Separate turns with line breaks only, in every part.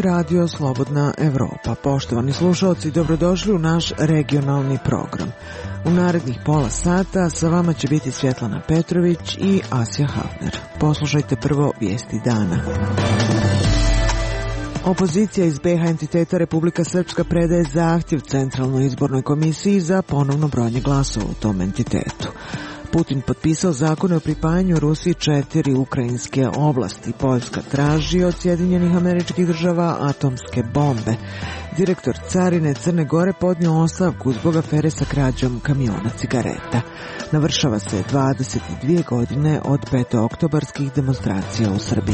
Radio Slobodna Evropa. Poštovani slušalci, dobrodošli u naš regionalni program. U narednih pola sata sa vama će biti Svjetlana Petrović i Asja Hafner. Poslušajte prvo vijesti dana. Opozicija iz BiH entiteta Republika Srpska predaje zahtjev Centralnoj izbornoj komisiji za ponovno brojanje glasova u tom entitetu. Putin potpisao zakone o pripajanju Rusiji 4 ukrajinske oblasti. Poljska traži od Sjedinjenih Američkih Država atomske bombe. Direktor carine Crne Gore podnio ostavku zbog afere sa krađom kamiona cigareta. Navršava se 22 godine od petooktobarskih demonstracija u Srbiji.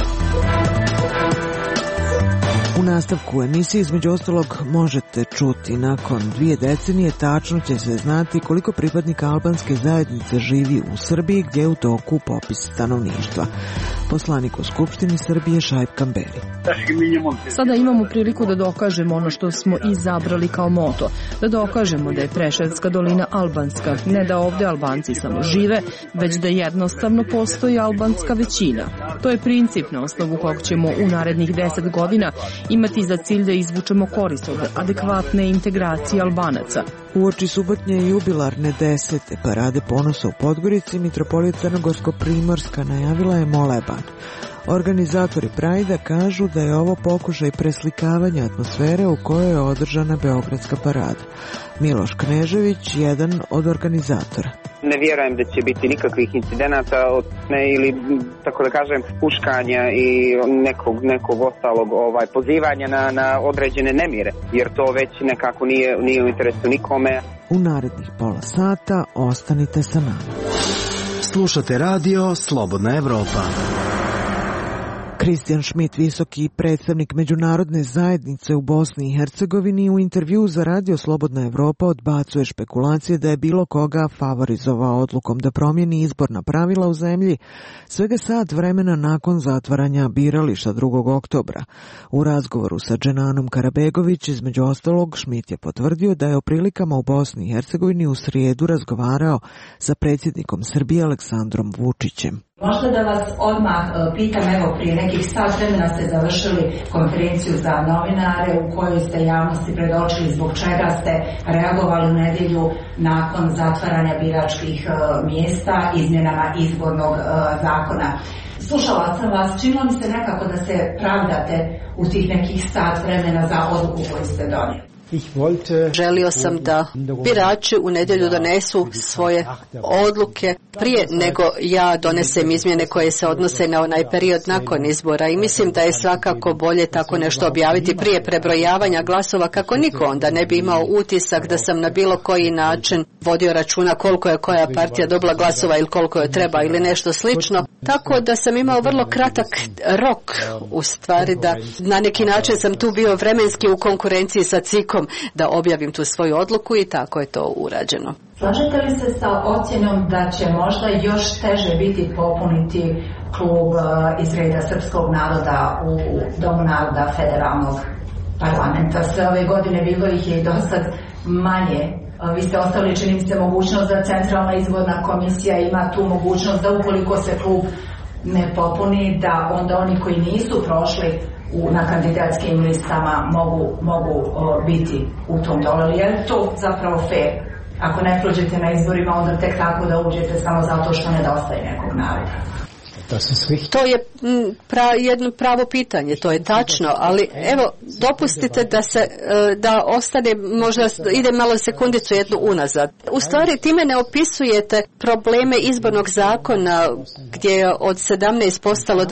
U nastavku emisije između ostalog možete čuti nakon 2 decenije tačno će se znati koliko pripadnika albanske zajednice živi u Srbiji gdje je u toku popis stanovništva. Poslanik u Skupštini Srbije Šaip Kamberi.
Sada imamo priliku da dokažemo ono što smo izabrali kao moto, da dokažemo da je Preševska dolina albanska, ne da ovdje Albanci samo žive, već da jednostavno postoji albanska većina. To je princip na osnovu kog ćemo u narednih 10 godina imati za cilj da izvučemo korist od adekvatne integracije Albanaca.
Uoči subotnje jubilarne 10. parade ponosa u Podgorici, mitropolija Crnogorsko-Primorska najavila je moleban. Organizatori Prajda kažu da je ovo pokušaj preslikavanja atmosfere u kojoj je održana Beogradska parada. Miloš Knežević, jedan od organizatora.
Ne vjerujem da će biti nikakvih incidenata ili, tako da kažem, puškanja i nekog ostalog pozivanja na određene nemire, jer to već nekako nije u interesu nikome.
U narednih pola sata ostanite sa nama.
Slušate radio Slobodna Evropa.
Kristijan Šmit, visoki predstavnik međunarodne zajednice u Bosni i Hercegovini, u intervju za radio Slobodna Evropa odbacuje špekulacije da je bilo koga favorizovao odlukom da promijeni izborna pravila u zemlji svega sat vremena nakon zatvaranja birališta 2. oktobra. U razgovoru sa Dženanom Karabegović, između ostalog, Šmit je potvrdio da je o prilikama u Bosni i Hercegovini u srijedu razgovarao sa predsjednikom Srbije Aleksandrom Vučićem.
Možda da vas odmah pitam, evo prije nekih sat vremena ste završili konferenciju za novinare u kojoj ste javnosti predočili zbog čega ste reagovali u nedjelju nakon zatvaranja biračkih mjesta izmjenama izbornog zakona. Slušala sam vas, činilo mi se nekako da se pravdate u tih nekih sat vremena za odluku koju ste donijeli.
Želio sam da birači u nedjelju donesu svoje odluke prije nego ja donesem izmjene koje se odnose na onaj period nakon izbora i mislim da je svakako bolje tako nešto objaviti prije prebrojavanja glasova kako niko onda ne bi imao utisak da sam na bilo koji način vodio računa koliko je koja partija dobila glasova ili koliko je treba ili nešto slično. Tako da sam imao vrlo kratak rok, u stvari da na neki način sam tu bio vremenski u konkurenciji sa CIK-om da objavim tu svoju odluku i tako je to urađeno.
Slažete li se sa ocjenom da će možda još teže biti popuniti klub iz reda srpskog naroda u Domu naroda federalnog parlamenta? Sve ove godine bilo ih je dosad manje. Vi ste ostavili, čini mi se, mogućnost da Centralna izborna komisija ima tu mogućnost da ukoliko se klub ne popuni, da onda oni koji nisu prošli na kandidatskim listama mogu biti u tom dolu. Je to zapravo fair? Ako ne prođete na izborima, onda tek tako da uđete samo zato što nedostaje nekog naroda.
To je jedno pravo pitanje, to je tačno, ali evo, dopustite da ostane, možda ide malo sekundicu jednu unazad. U stvari, time ne opisujete probleme izbornog zakona gdje je od 17 postalo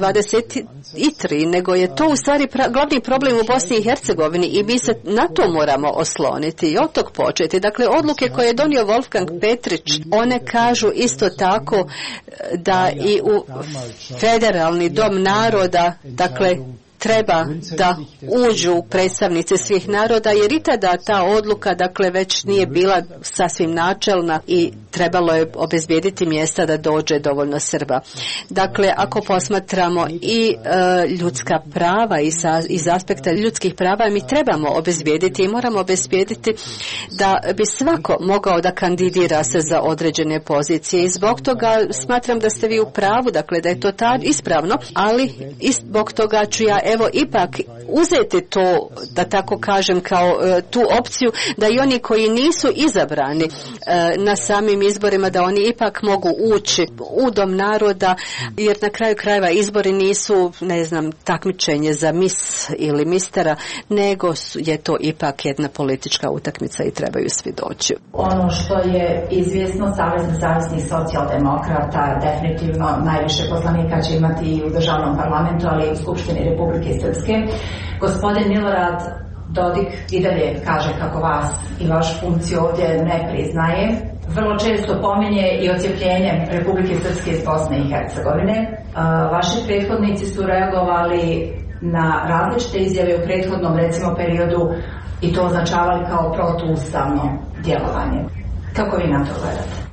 23, nego je to u stvari glavni problem u Bosni i Hercegovini i mi se na to moramo osloniti i od tog početi. Dakle, odluke koje je donio Wolfgang Petrić, one kažu isto tako da i u Federalni dom naroda, dakle, treba da uđu predstavnici svih naroda, jer i tada ta odluka, dakle, već nije bila sasvim načelna i trebalo je obezbijediti mjesta da dođe dovoljno Srba. Dakle, ako posmatramo i ljudska prava iz aspekta ljudskih prava, mi trebamo obezbijediti i moramo obezbijediti da bi svako mogao da kandidira se za određene pozicije i zbog toga smatram da ste vi u pravu, dakle da je to ispravno, ali i zbog toga ću ja ipak uzeti to, da tako kažem, kao tu opciju da i oni koji nisu izabrani na samim izborima, da oni ipak mogu ući u Dom naroda, jer na kraju krajeva izbori nisu, ne znam, takmičenje za mis ili mistera, nego je to ipak jedna politička utakmica i trebaju svi doći.
Ono što je izvjesno, Savez nezavisnih socijaldemokrata definitivno najviše poslanika će imati i u državnom parlamentu, ali i u Skupštini Republike Srpske. Gospodin Milorad Dodik i dalje kaže kako vas i vašu funkciju ovdje ne priznaje. Vrlo često pominje i odcjepljenje Republike Srpske iz Bosne i Hercegovine. Vaši prethodnici su reagovali na različite izjave u prethodnom, recimo, periodu i to označavali kao protuustavno djelovanje. Kako vi na to gledate?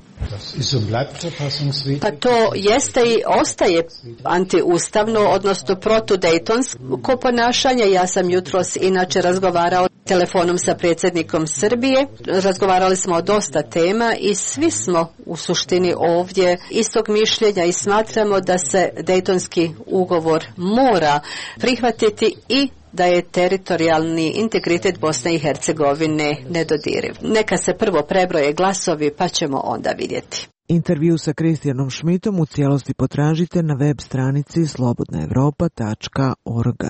Pa to jeste i ostaje antiustavno, odnosno protudejtonsko ponašanje. Ja sam jutros inače razgovarao telefonom sa predsjednikom Srbije. Razgovarali smo o dosta tema i svi smo u suštini ovdje istog mišljenja i smatramo da se Dejtonski ugovor mora prihvatiti i da je teritorijalni integritet Bosne i Hercegovine nedodiriv. Neka se prvo prebroje glasovi pa ćemo onda vidjeti.
Intervju sa Kristijanom Šmitom u cijelosti potražite na web stranici slobodnaevropa.org.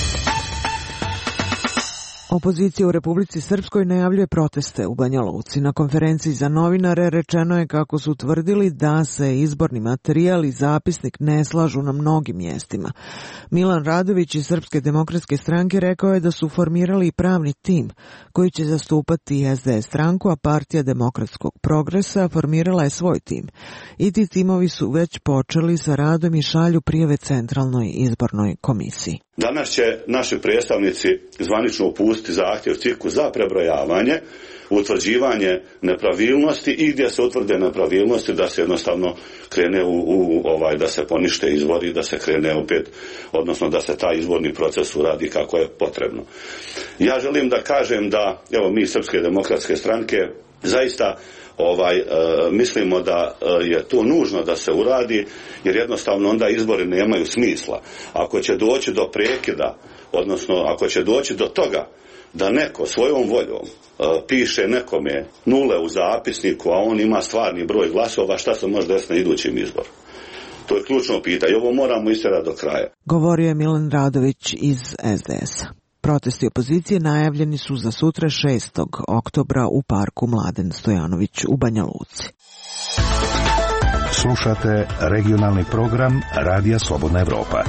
Opozicija u Republici Srpskoj najavljuje proteste u Banja Luci. Na konferenciji za novinare rečeno je kako su tvrdili da se izborni materijal i zapisnik ne slažu na mnogim mjestima. Milan Radović iz Srpske demokratske stranke rekao je da su formirali pravni tim koji će zastupati SDS stranku, a Partija demokratskog progresa formirala je svoj tim. I ti timovi su već počeli sa radom i šalju prijave Centralnoj izbornoj komisiji.
Danas će naši predstavnici zvanično upustiti zahtjev CIK-u za prebrojavanje, utvrđivanje nepravilnosti i gdje se utvrde nepravilnosti da se jednostavno krene da se ponište izbori, da se krene opet, odnosno da se taj izborni proces uradi kako je potrebno. Ja želim da kažem da, evo, mi Srpske demokratske stranke zaista mislimo da je to nužno da se uradi, jer jednostavno onda izbori nemaju smisla. Ako će doći do prekida, odnosno ako će doći do toga da neko svojom voljom piše nekome nule u zapisniku, a on ima stvarni broj glasova, šta se može desiti na idućim izboru? To je ključno pitanje. Ovo moramo istjerati do kraja.
Govorio je Milan Radović iz SDS-a. Protesti opozicije najavljeni su za sutra 6. oktobra u parku Mladen Stojanović u Banja Luci.
Slušate regionalni program Radija Slobodna Evropa.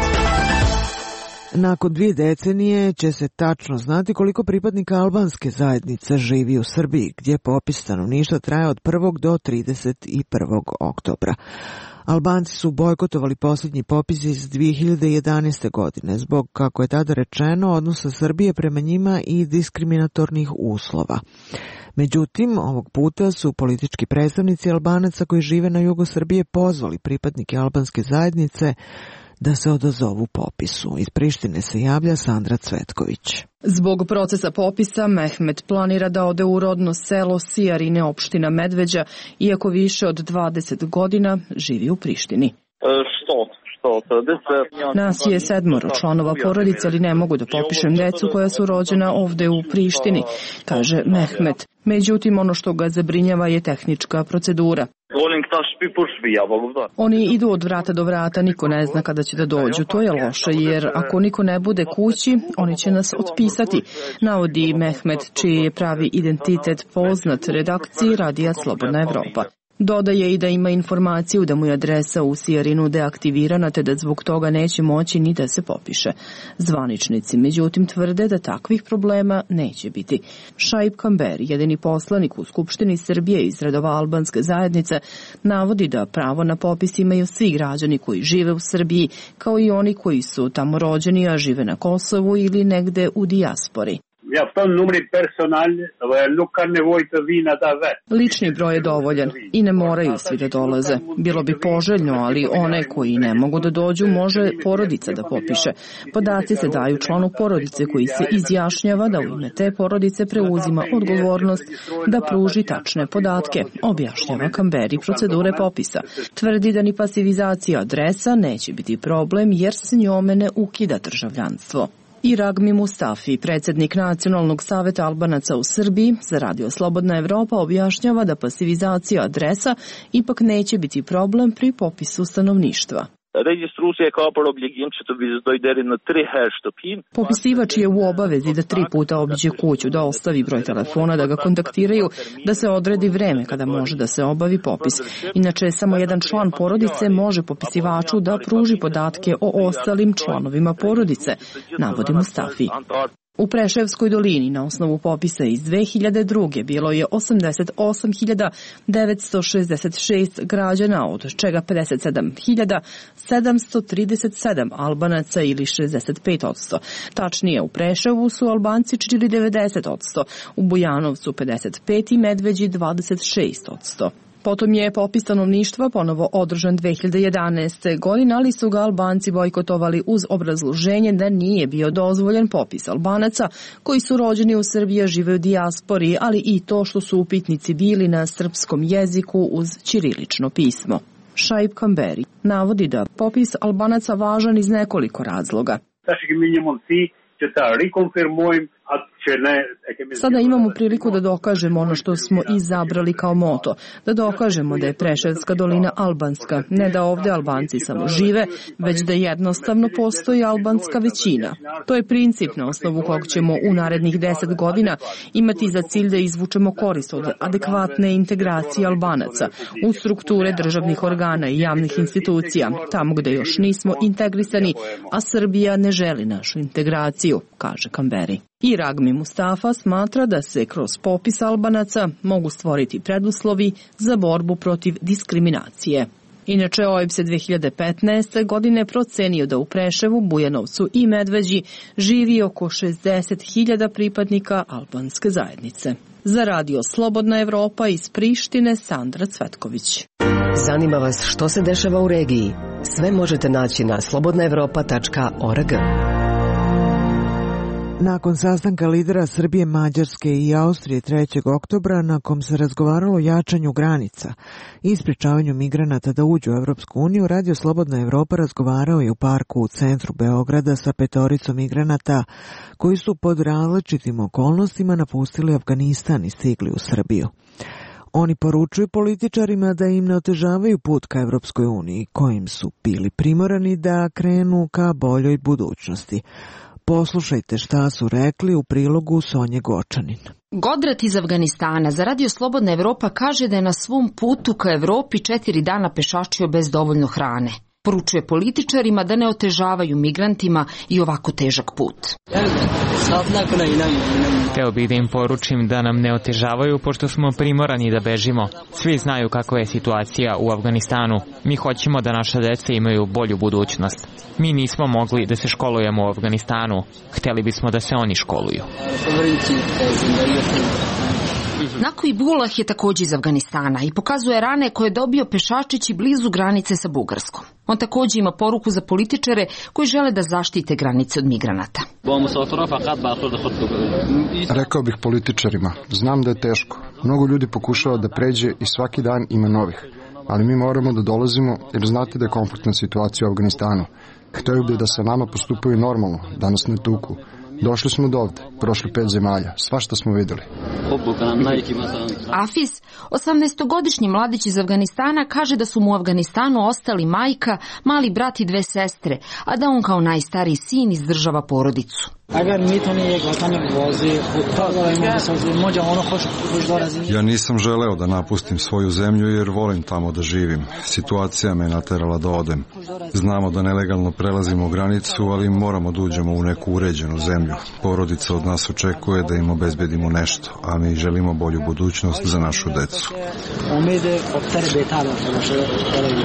Nakon 2 decenije će se tačno znati koliko pripadnika albanske zajednice živi u Srbiji, gdje popis stanovništva traje od 1. do 31. oktobra. Albanci su bojkotovali posljednji popis iz 2011. godine zbog, kako je tada rečeno, odnosa Srbije prema njima i diskriminatornih uslova. Međutim, ovog puta su politički predstavnici Albanaca koji žive na jugu Srbije pozvali pripadnike albanske zajednice da se odazovu popisu. Iz Prištine se javlja Sandra Cvetković.
Zbog procesa popisa, Mehmet planira da ode u rodno selo Sijarine, opština Medveđa, iako više od 20 godina živi u Prištini. Nas je 7 članova porodice, ali ne mogu da popišem decu koja su rođena ovde u Prištini, kaže Mehmet. Međutim, ono što ga zabrinjava je tehnička procedura. Oni idu od vrata do vrata, niko ne zna kada će da dođu. To je loše, jer ako niko ne bude kući, oni će nas otpisati, navodi Mehmet, čiji je pravi identitet poznat redakciji Radija Slobodna Evropa. Dodaje i da ima informaciju da mu je adresa u Sijarinu deaktivirana, te da zbog toga neće moći ni da se popiše. Zvaničnici, međutim, tvrde da takvih problema neće biti. Šaip Kamberi, jedini poslanik u Skupštini Srbije iz redova albanske zajednice, navodi da pravo na popis imaju svi građani koji žive u Srbiji, kao i oni koji su tamo rođeni, a žive na Kosovu ili negde u dijaspori. Lični broj je dovoljan i ne moraju svi da dolaze. Bilo bi poželjno, ali one koji ne mogu da dođu može porodica da popiše. Podaci se daju članu porodice koji se izjašnjava da u ime te porodice preuzima odgovornost da pruži tačne podatke, objašnjava Kamberi procedure popisa. Tvrdi da ni pasivizacija adresa neće biti problem jer se njome ne ukida državljanstvo. I Ragmi Mustafi, predsjednik Nacionalnog saveta Albanaca u Srbiji, za Radio Slobodna Evropa objašnjava da pasivizacija adresa ipak neće biti problem pri popisu stanovništva. Popisivač je u obavezi da 3 puta obiđe kuću, da ostavi broj telefona, da ga kontaktiraju, da se odredi vreme kada može da se obavi popis. Inače, samo jedan član porodice može popisivaču da pruži podatke o ostalim članovima porodice, navodi Mustafi. U Preševskoj dolini na osnovu popisa iz 2002. bilo je 88.966 građana, od čega 57.737 Albanaca ili 65%. Tačnije, u Preševu su Albanci činili 90%, u Bujanovcu 55% i Medveđi 26%. Potom je popis stanovništva ponovo održan 2011. godine, ali su ga Albanci bojkotovali uz obrazloženje da nije bio dozvoljen popis Albanaca koji su rođeni u Srbiji, a žive u dijaspori, ali i to što su upitnici bili na srpskom jeziku uz ćirilično pismo. Šaib Kamberi navodi da popis Albanaca važan iz nekoliko razloga. Sada imamo priliku da dokažemo ono što smo izabrali kao moto, da dokažemo da je Preševska dolina albanska, ne da ovde Albanci samo žive, već da jednostavno postoji albanska većina. To je princip na osnovu kog ćemo u narednih 10 godina imati za cilj da izvučemo korist od adekvatne integracije Albanaca u strukture državnih organa i javnih institucija, tamo gde još nismo integrisani, a Srbija ne želi našu integraciju, kaže Kamberi. I Ragmi Mustafa smatra da se kroz popis Albanaca mogu stvoriti preduslovi za borbu protiv diskriminacije. Inače, OEBS je 2015. godine procenio da u Preševu, Bujanovcu i Medveđi živi oko 60.000 pripadnika albanske zajednice. Za Radio Slobodna Evropa iz Prištine, Sandra Cvetković.
Zanima vas što se dešava u regiji? Sve možete naći na slobodnaevropa.org.
Nakon sastanka lidera Srbije, Mađarske i Austrije 3. oktobra, na kom se razgovaralo o jačanju granica i sprečavanju migranata da uđu u Evropsku uniju, Radio Slobodna Evropa razgovarao je u parku u centru Beograda sa 5 migranata koji su pod različitim okolnostima napustili Afganistan i stigli u Srbiju. Oni poručuju političarima da im ne otežavaju put ka Evropskoj uniji, kojim su bili primorani da krenu ka boljoj budućnosti. Poslušajte šta su rekli u prilogu Sonje Gočanin.
Godrat iz Afganistana za Radio Slobodna Evropa kaže da je na svom putu ka Evropi 4 dana pešačio bez dovoljno hrane. Poručuje političarima da ne otežavaju migrantima i ovako težak put.
Hteo bih da im poručim da nam ne otežavaju pošto smo primorani da bežimo. Svi znaju kakva je situacija u Afganistanu. Mi hoćemo da naša deca imaju bolju budućnost. Mi nismo mogli da se školujemo u Afganistanu. Hteli bismo da se oni školuju.
Nako Ibullah je također iz Afganistana i pokazuje rane koje je dobio pešačeći blizu granice sa Bugarskom. On također ima poruku za političare koji žele da zaštite granice od migranata.
Rekao bih političarima, znam da je teško. Mnogo ljudi pokušava da pređe i svaki dan ima novih. Ali mi moramo da dolazimo jer znate da je konfliktna situacija u Afganistanu. Htio bih da se nama postupaju normalno, da nas ne tuku. Došli smo do ovde, prošli 5 zemalja, svašta smo videli.
Afis, 18-godišnji mladić iz Afganistana, kaže da su mu u Afganistanu ostali majka, mali brat i 2 sestre, a da on kao najstariji sin izdržava porodicu.
Ja nisam želeo da napustim svoju zemlju jer volim tamo da živim. Situacija me naterala da odem. Znamo da nelegalno prelazimo granicu, ali moramo da uđemo u neku uređenu zemlju. Porodica od nas očekuje da im obezbedimo nešto, a mi želimo bolju budućnost za našu decu.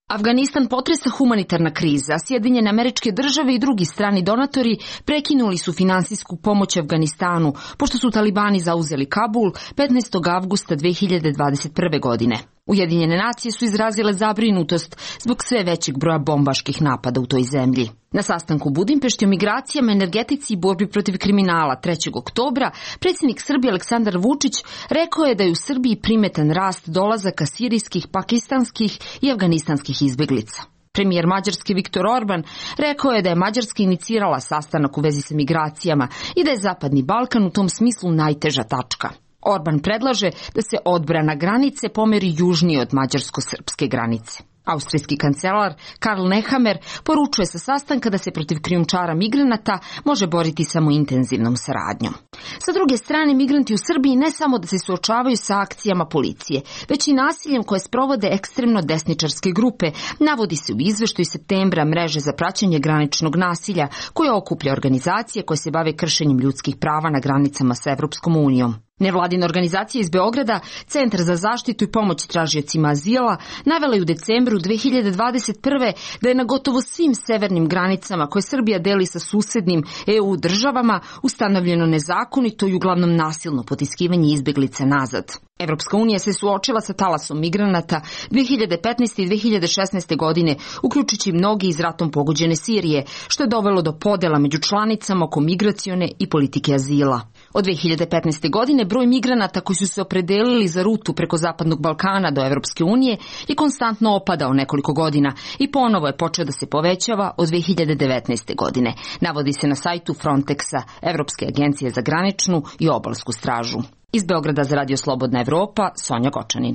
Afganistan potresa humanitarna kriza, a Sjedinjene Američke Države i drugi strani donatori prekinuli su finansijsku pomoć Afganistanu, pošto su talibani zauzeli Kabul 15. avgusta 2021. godine. Ujedinjene nacije su izrazile zabrinutost zbog sve većeg broja bombaških napada u toj zemlji. Na sastanku u Budimpešti o migracijama, energetici i borbi protiv kriminala 3. oktobra predsjednik Srbije Aleksandar Vučić rekao je da je u Srbiji primetan rast dolazaka sirijskih, pakistanskih i afganistanskih izbeglica. Premijer Mađarske Viktor Orban rekao je da je Mađarska inicirala sastanak u vezi sa migracijama i da je Zapadni Balkan u tom smislu najteža tačka. Orban predlaže da se odbrana granice pomeri južnije od mađarsko-srpske granice. Austrijski kancelar Karl Nehammer poručuje sa sastanka da se protiv krijumčara migranata može boriti samo intenzivnom saradnjom. Sa druge strane, migranti u Srbiji ne samo da se suočavaju sa akcijama policije, već i nasiljem koje sprovode ekstremno desničarske grupe, navodi se u izveštaju septembra mreže za praćenje graničnog nasilja, koja okuplja organizacije koje se bave kršenjem ljudskih prava na granicama sa Evropskom unijom. Nevladina organizacija iz Beograda, Centar za zaštitu i pomoć tražiocima azila, navela je u decembru 2021. da je na gotovo svim severnim granicama koje Srbija deli sa susednim EU državama ustanovljeno nezakonito i uglavnom nasilno potiskivanje izbeglica nazad. Evropska unija se suočila sa talasom migranata 2015. i 2016. godine, uključujući mnogi iz ratom pogođene Sirije, što je dovelo do podela među članicama oko migracione i politike azila. Od 2015. godine broj migranata koji su se opredelili za rutu preko Zapadnog Balkana do Evropske unije je konstantno opadao nekoliko godina i ponovo je počeo da se povećava od 2019. godine, navodi se na sajtu Frontexa, Evropske agencije za graničnu i obalsku stražu. Iz Beograda za Radio Slobodna Evropa, Sonja Gočanin.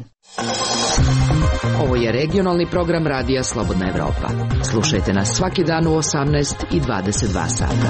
Ovo je regionalni program Radija Slobodna Evropa. Slušajte nas svaki dan u 18 i 22 sata.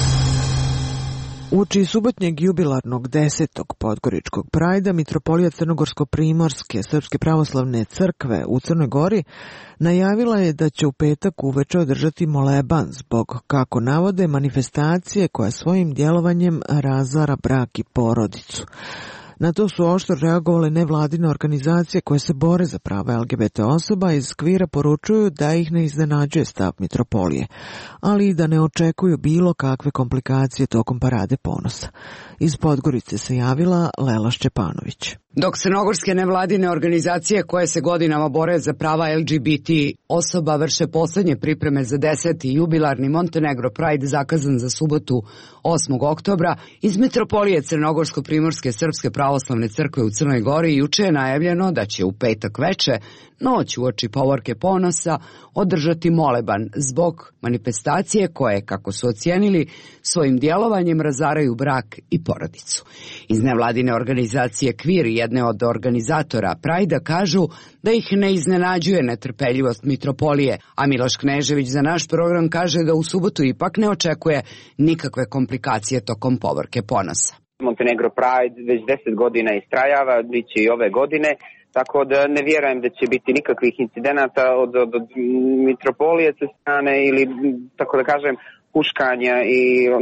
Uoči subotnjeg jubilarnog 10. Podgoričkog prajda, mitropolija Crnogorsko-primorske Srpske pravoslavne crkve u Crnoj Gori najavila je da će u petak uveče održati moleban zbog, kako navode, manifestacije koja svojim djelovanjem razara brak i porodicu. Na to su oštro reagovale nevladine organizacije koje se bore za prava LGBT osoba. Iz Skvira poručuju da ih ne iznenađuje stav mitropolije, ali i da ne očekuju bilo kakve komplikacije tokom parade ponosa. Iz Podgorice se javila Lela Šćepanović.
Dok crnogorske nevladine organizacije koje se godinama bore za prava LGBT osoba vrše poslednje pripreme za 10. jubilarni Montenegro Pride zakazan za subotu 8. oktobra, iz mitropolije Crnogorsko-primorske Srpske pravoslavne crkve u Crnoj Gori juče je najavljeno da će u petak veče, noć uoči povorke ponosa, održati moleban zbog manifestacije koje, kako su ocijenili, svojim djelovanjem razaraju brak i porodicu. Iz nevladine organizacije Kvir, jedne od organizatora Prajda, kažu da ih ne iznenađuje netrpeljivost mitropolije, a Miloš Knežević za naš program kaže da u subotu ipak ne očekuje nikakve komplikacije tokom povorke ponosa.
Montenegro Pride već 10 godina istrajava, bit će i ove godine, tako da ne vjerujem da će biti nikakvih incidenata od mitropolije sa strane ili, tako da kažem, huškanja i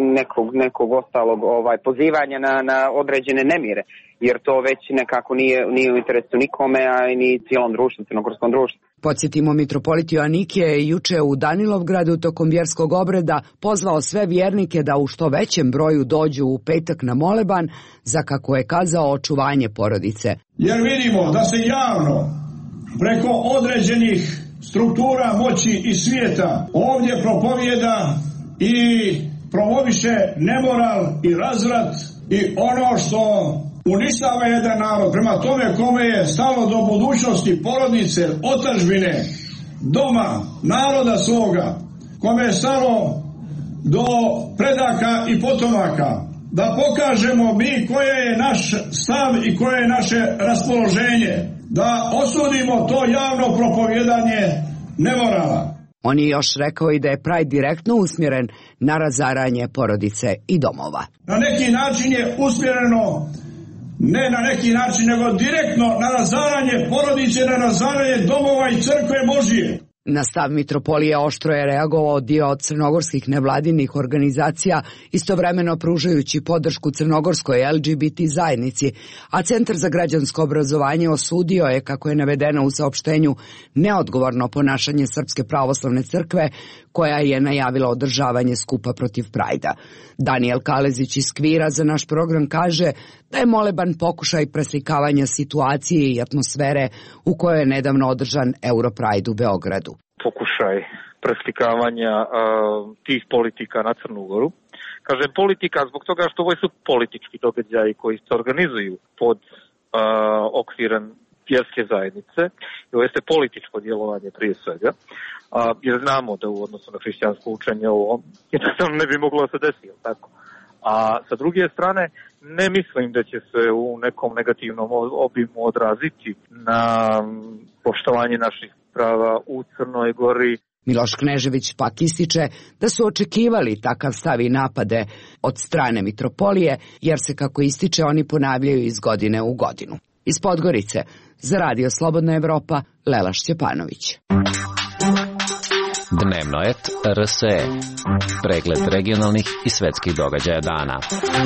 nekog ostalog pozivanja na određene nemire, jer to već nekako nije u interesu nikome, a i ni cijelom društvu, crnogorskom društvu.
Podsjetimo, mitropolit Joanikije je juče u Danilovgradu tokom vjerskog obreda pozvao sve vjernike da u što većem broju dođu u petak na moleban za, kako je kazao, očuvanje porodice.
Jer vidimo da se javno preko određenih struktura moći i svijeta ovdje propovijeda i promoviše nemoral i razvrat i ono što uništava jedan narod. Prema tome kome je stalo do budućnosti porodice, otadžbine, doma, naroda svoga, kome je stalo do predaka i potomaka, da pokažemo mi koje je naš stav i koje je naše raspoloženje, da osudimo to javno propovjedanje nemorala.
On je još rekao i da je Pride direktno usmjeren na razaranje porodice i domova.
Na neki način je usmjereno, ne na neki način, nego direktno na razaranje porodice, na razaranje domova i crkve Božije.
Na stav mitropolije oštro je reagovao dio crnogorskih nevladinih organizacija, istovremeno pružajući podršku crnogorskoj LGBT zajednici, a Centar za građansko obrazovanje osudio je, kako je navedeno u saopštenju, neodgovorno ponašanje Srpske pravoslavne crkve, koja je najavila održavanje skupa protiv Prajda. Danijel Kalezić iz Kvira za naš program kaže da je moleban pokušaj preslikavanja situacije i atmosfere u kojoj je nedavno održan Europride u Beogradu.
Pokušaj preslikavanja tih politika na Crnu Goru. Kažem politika zbog toga što ovo su politički događaji koji se organizuju pod okvirom vjerske zajednice. I ovo jeste političko djelovanje prije svega. Jer znamo da u odnosu na hrišćansko učenje ovo jednostavno ne bi moglo da se desi, tako. A sa druge strane, ne mislim da će se u nekom negativnom obimu odraziti na poštovanje naših prava u Crnoj Gori.
Miloš Knežević pak ističe da su očekivali takav stav i napade od strane mitropolije, jer se, kako ističe, oni ponavljaju iz godine u godinu. Iz Podgorice, za Radio Slobodna Evropa, Lela Šćepanović.
Dnevnoet RSE. Pregled regionalnih i svetskih događaja dana.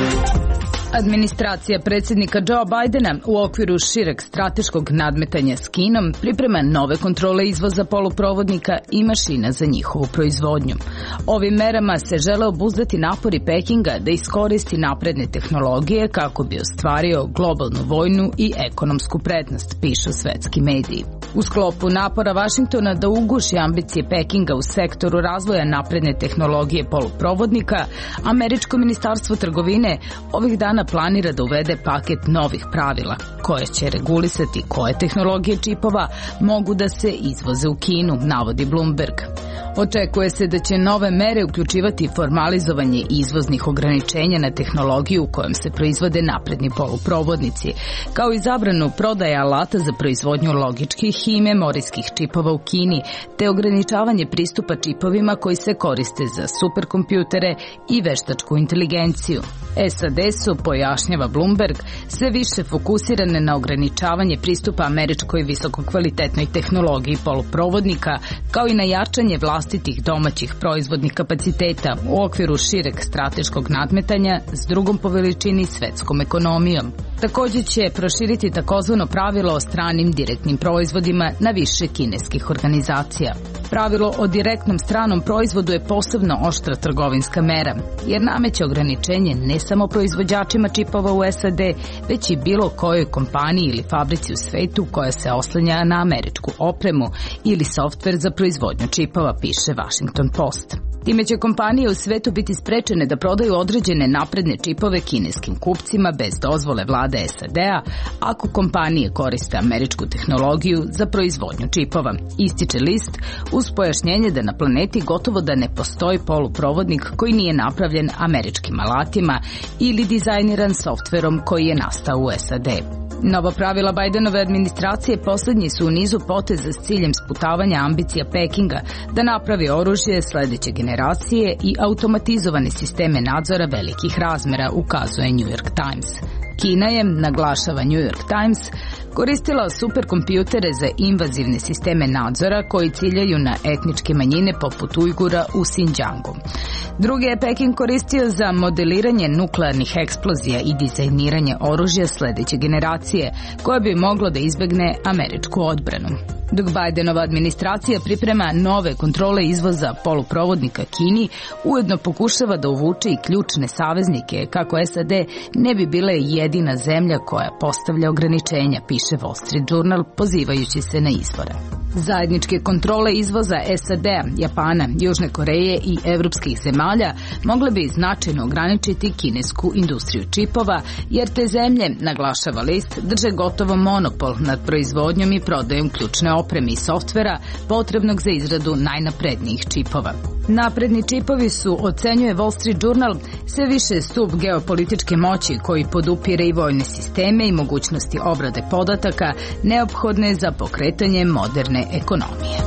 Administracija predsjednika Joe Bidena u okviru šireg strateškog nadmetanja s Kinom priprema nove kontrole izvoza poluprovodnika i mašina za njihovu proizvodnju. Ovim merama se žele obuzdati napori Pekinga da iskoristi napredne tehnologije kako bi ostvario globalnu vojnu i ekonomsku prednost, pišu svetski mediji. U sklopu napora Vašingtona da uguši ambicije Pekinga u sektoru razvoja napredne tehnologije poluprovodnika, Američko ministarstvo trgovine ovih dana planira da uvede paket novih pravila koje će regulisati koje tehnologije čipova mogu da se izvoze u Kinu, navodi Bloomberg. Očekuje se da će nove mere uključivati formalizovanje izvoznih ograničenja na tehnologiju u kojom se proizvode napredni poluprovodnici, kao i zabranu prodaje alata za proizvodnju logičkih i memorijskih čipova u Kini, te ograničavanje pristupa čipovima koji se koriste za superkompjutere i veštačku inteligenciju. SAD su, pojašnjava Bloomberg, sve više fokusirane na ograničavanje pristupa američkoj visokokvalitetnoj tehnologiji poluprovodnika, kao i na jačanje vlastitih domaćih proizvodnih kapaciteta u okviru šireg strateškog nadmetanja s drugom po veličini svetskom ekonomijom. Također će proširiti takozvano pravilo o stranim direktnim proizvodima na više kineskih organizacija. Pravilo o direktnom stranom proizvodu je posebno oštra trgovinska mera, jer nameće ograničenje ne samo proizvođačima čipova u SAD, već i bilo kojoj kompaniji ili fabrici u svetu koja se oslanja na američku opremu ili softver za proizvodnju čipova, piše Washington Post. Time će kompanije u svetu biti sprečene da prodaju određene napredne čipove kineskim kupcima bez dozvole vlade SAD-a ako kompanije koriste američku tehnologiju za proizvodnju čipova, ističe list uz pojašnjenje da na planeti gotovo da ne postoji poluprovodnik koji nije napravljen američkim alatima ili dizajniran softverom koji je nastao u SAD. Nova pravila Bidenove administracije posljednji su u nizu poteza s ciljem sputavanja ambicija Pekinga da napravi oružje sledeće generacije i automatizovane sisteme nadzora velikih razmera, ukazuje New York Times. Kina je, naglašava New York Times, koristila superkompjutere za invazivne sisteme nadzora koji ciljaju na etničke manjine poput Ujgura u Xinjiangu. Drugi je Peking koristio za modeliranje nuklearnih eksplozija i dizajniranje oružja sledeće generacije, koje bi moglo da izbegne američku odbranu. Dok Bidenova administracija priprema nove kontrole izvoza poluprovodnika Kini, ujedno pokušava da uvuče i ključne saveznike kako SAD ne bi bile jedina zemlja koja postavlja ograničenja, piše Wall Street Journal pozivajući se na izvore. Zajedničke kontrole izvoza SAD-a, Japana, Južne Koreje i evropskih zemalja mogle bi značajno ograničiti kinesku industriju čipova, jer te zemlje, naglašava list, drže gotovo monopol nad proizvodnjom i prodajom ključne opreme i softvera potrebnog za izradu najnaprednijih čipova. Napredni čipovi su, ocenjuje Wall Street Journal, sve više stup geopolitičke moći koji podupire i vojne sisteme i mogućnosti obrade podataka neophodne za pokretanje moderne ekonomije.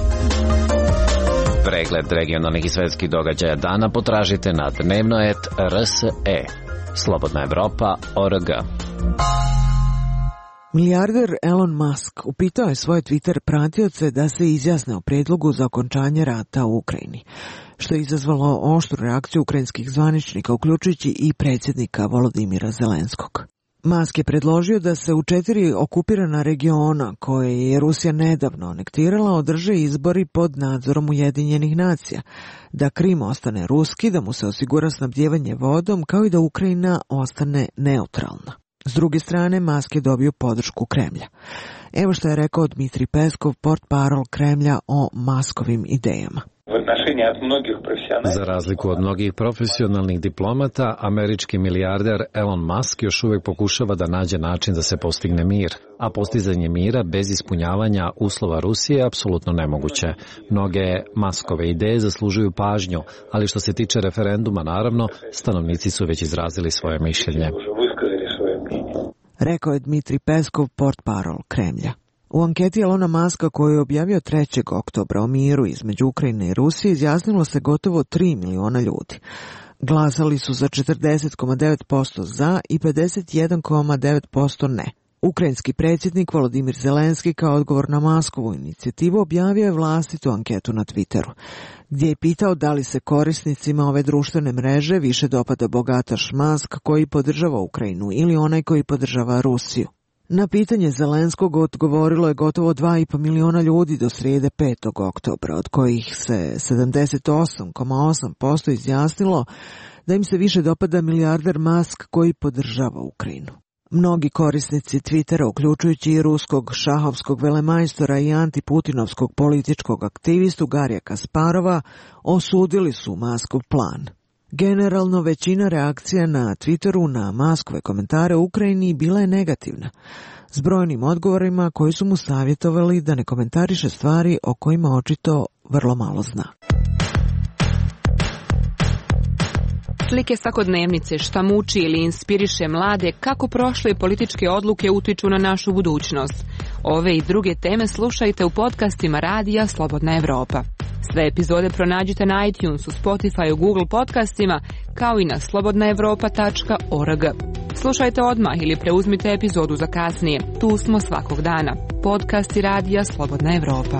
Pregled regionalnih i svetskih događaja dana potražite na dnevnoet.rse. Slobodna Evropa.org.
Milijarder Elon Musk upitao je svoje Twitter pratioce da se izjasne o predlogu za okončanje rata u Ukrajini, što je izazvalo oštru reakciju ukrajinskih zvaničnika, uključujući i predsjednika Volodimira Zelenskog. Musk je predložio da se u 4 okupirana regiona koje je Rusija nedavno anektirala održe izbori pod nadzorom Ujedinjenih nacija, da Krim ostane ruski, da mu se osigura snabdijevanje vodom, kao i da Ukrajina ostane neutralna. S druge strane, Musk je dobio podršku Kremlja. Evo što je rekao Dmitrij Peskov, portparol Kremlja o Muskovim idejama.
Za razliku od mnogih profesionalnih diplomata, američki milijarder Elon Musk još uvijek pokušava da nađe način da se postigne mir, a postizanje mira bez ispunjavanja uslova Rusije je apsolutno nemoguće. Mnoge Muskove ideje zaslužuju pažnju, ali što se tiče referenduma, naravno, stanovnici su već izrazili svoje mišljenje.
Rekao je Dmitrij Peskov, portparol Kremlja. U anketi Elona Muska koju je objavio 3. oktobra o miru između Ukrajine i Rusije izjasnilo se gotovo 3 miliona ljudi. Glasali su za 40,9% za i 51,9% ne. Ukrajinski predsjednik Volodimir Zelenski kao odgovor na Muskovu inicijativu objavio je vlastitu anketu na Twitteru, gdje je pitao da li se korisnicima ove društvene mreže više dopada bogataš Musk koji podržava Ukrajinu ili onaj koji podržava Rusiju. Na pitanje Zelenskog odgovorilo je gotovo 2,5 miliona ljudi do srijede 5. oktobra, od kojih se 78,8% izjasnilo da im se više dopada milijarder Musk koji podržava Ukrajinu. Mnogi korisnici Twittera, uključujući i ruskog šahovskog velemajstora i antiputinovskog političkog aktivistu Garija Kasparova, osudili su Muskov plan. Generalno, većina reakcija na Twitteru na Muskove komentare u Ukrajini bila je negativna, s brojnim odgovorima koji su mu savjetovali da ne komentariše stvari o kojima očito vrlo malo zna.
Slike svakodnevnice, šta muči ili inspiriše mlade, kako prošle političke odluke utiču na našu budućnost. Ove i druge teme slušajte u podcastima Radija Slobodna Evropa. Sve epizode pronađite na iTunesu, Spotify, Google podcastima, kao i na slobodnaevropa.org. Slušajte odmah ili preuzmite epizodu za kasnije. Tu smo svakog dana. Podcasti Radija Slobodna Evropa.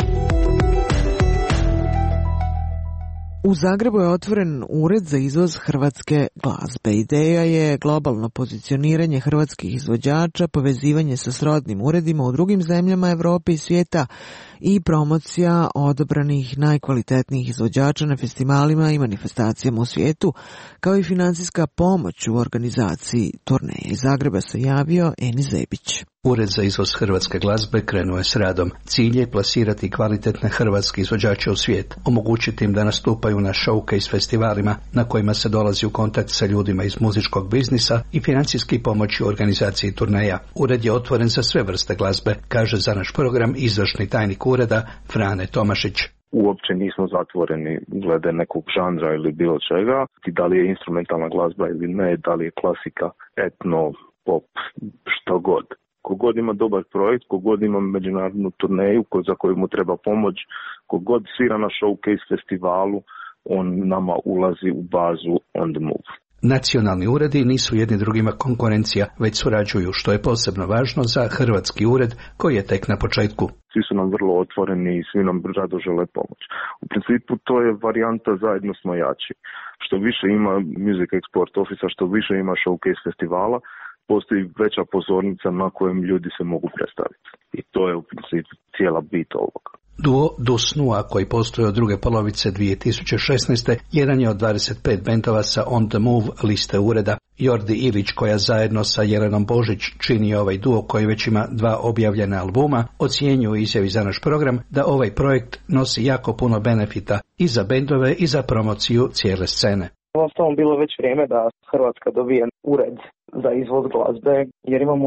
U Zagrebu je otvoren ured za izvoz hrvatske glazbe. Ideja je globalno pozicioniranje hrvatskih izvođača, povezivanje sa srodnim uredima u drugim zemljama Evrope i svijeta i promocija odabranih najkvalitetnijih izvođača na festivalima i manifestacijama u svijetu, kao i financijska pomoć u organizaciji turneje. Iz Zagreba se javio Eni Zebić.
Ured za izvoz hrvatske glazbe krenuo je s radom. Cilj je plasirati kvalitetne hrvatske izvođače u svijet, omogućiti im da nastupaju na showcase festivalima na kojima se dolazi u kontakt sa ljudima iz muzičkog biznisa i financijski pomoći u organizaciji turneja. Ured je otvoren za sve vrste glazbe, kaže za naš program izvršni tajnik ureda Frane Tomašić.
Uopće nismo zatvoreni glede nekog žanra ili bilo čega, da li je instrumentalna glazba ili ne, da li je klasika, etno, pop, što god. Kogod ima dobar projekt, kogod ima međunarodnu turneju za koju mu treba pomoć, kogod svira na showcase festivalu, on nama ulazi u bazu On The Move.
Nacionalni uredi nisu jedni drugima konkurencija, već surađuju, što je posebno važno za hrvatski ured koji je tek na početku.
Svi su nam vrlo otvoreni i svi nam rado žele pomoć. U principu to je varijanta zajedno smo jači. Što više ima Music Export Office, što više ima showcase festivala, postoji veća pozornica na kojem ljudi se mogu predstaviti. I to je u principu cijela bit ovoga.
Duo Dusnua, koji postoji od druge polovice 2016. jedan je od 25 bendova sa On The Move liste ureda. Jordi Ilić, koja zajedno sa Jelenom Božić čini ovaj duo koji već ima 2 objavljena albuma, ocjenjuje u izjavi za naš program da ovaj projekt nosi jako puno benefita i za bendove i za promociju cijele scene.
Uostalom bilo već vrijeme da Hrvatska dobije ured za izvoz glazbe, jer imamo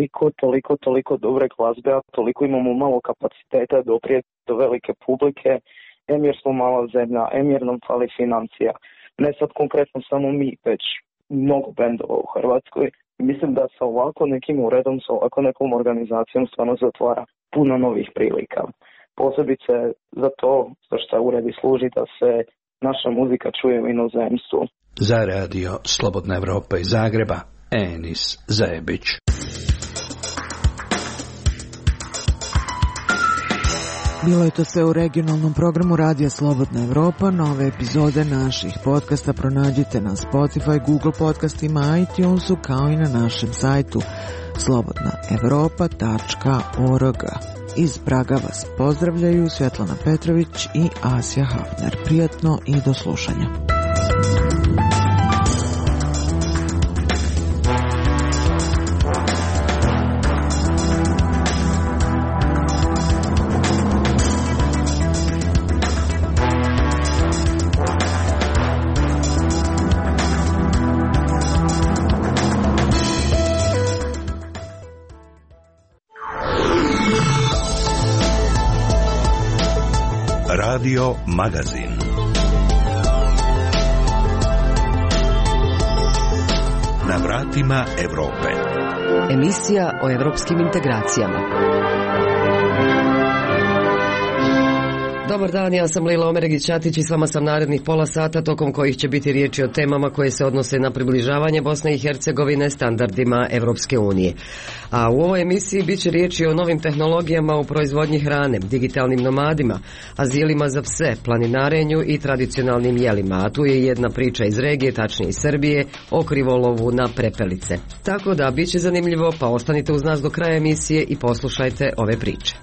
toliko dobre glazbe, a toliko imamo malo kapaciteta doprijeti do velike publike, jer smo mala zemlja, jer nam fali financija. Ne sad konkretno samo mi, već mnogo bendova u Hrvatskoj. Mislim da sa ovako nekim uredom, sa ovako nekom organizacijom stvarno zatvara puno novih prilika. Posebice za to što uredi služi da se naša muzika čuje u inozemstvu.
Za radio Slobodna Evropa iz Zagreba, Enis Zebić.
Bilo je to sve u regionalnom programu Radija Slobodna Evropa. Nove epizode naših podcasta pronađite na Spotify, Google podcastima, iTunesu, kao i na našem sajtu slobodnaevropa.org. Iz Praga vas pozdravljaju Svjetlana Petrović i Asja Hafner. Prijatno i do slušanja.
Radio Magazin. Na vratima Evrope.
Emisija o evropskim integracijama. Dobar dan, ja sam Lila Omeregić-Ćatić i s vama sam narednih pola sata, tokom kojih će biti riječi o temama koje se odnose na približavanje Bosne i Hercegovine standardima Evropske unije. A u ovoj emisiji bit će riječi o novim tehnologijama u proizvodnji hrane, digitalnim nomadima, azilima za pse, planinarenju i tradicionalnim jelima. A tu je jedna priča iz regije, tačnije iz Srbije, o krivolovu na prepelice. Tako da bit će zanimljivo, pa ostanite uz nas do kraja emisije i poslušajte ove priče.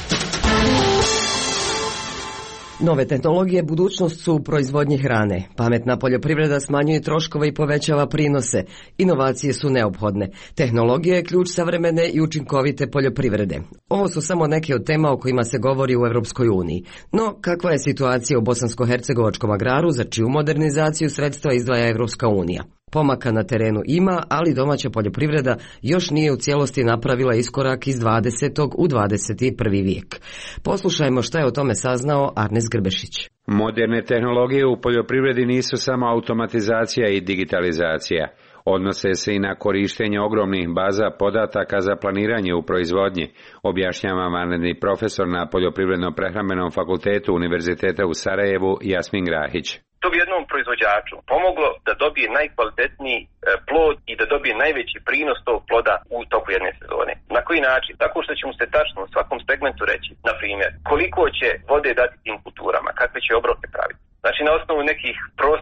Nove tehnologije budućnost su u proizvodnji hrane. Pametna poljoprivreda smanjuje troškove i povećava prinose. Inovacije su neophodne. Tehnologija je ključ savremene i učinkovite poljoprivrede. Ovo su samo neke od tema o kojima se govori u Evropskoj uniji. No, kakva je situacija u bosansko-hercegovačkom agraru, za čiju modernizaciju sredstva izdvaja Evropska unija? Pomaka na terenu ima, ali domaća poljoprivreda još nije u cijelosti napravila iskorak iz 20. u 21. vijek. Poslušajmo šta je o tome saznao Arnes Grbešić.
Moderne tehnologije u poljoprivredi nisu samo automatizacija i digitalizacija. Odnose se i na korištenje ogromnih baza podataka za planiranje u proizvodnji, objašnjava vanredni profesor na Poljoprivredno-prehrambenom fakultetu Univerziteta u Sarajevu Jasmin Grahić.
To bi jednom proizvođaču pomoglo da dobije najkvalitetniji plod i da dobije najveći prinos tog ploda u toku jedne sezone. Na koji način? Tako što će mu se tačno u svakom segmentu reći, na primjer, koliko će vode dati tim kulturama, kakve će obroke praviti. Znači na osnovu nekih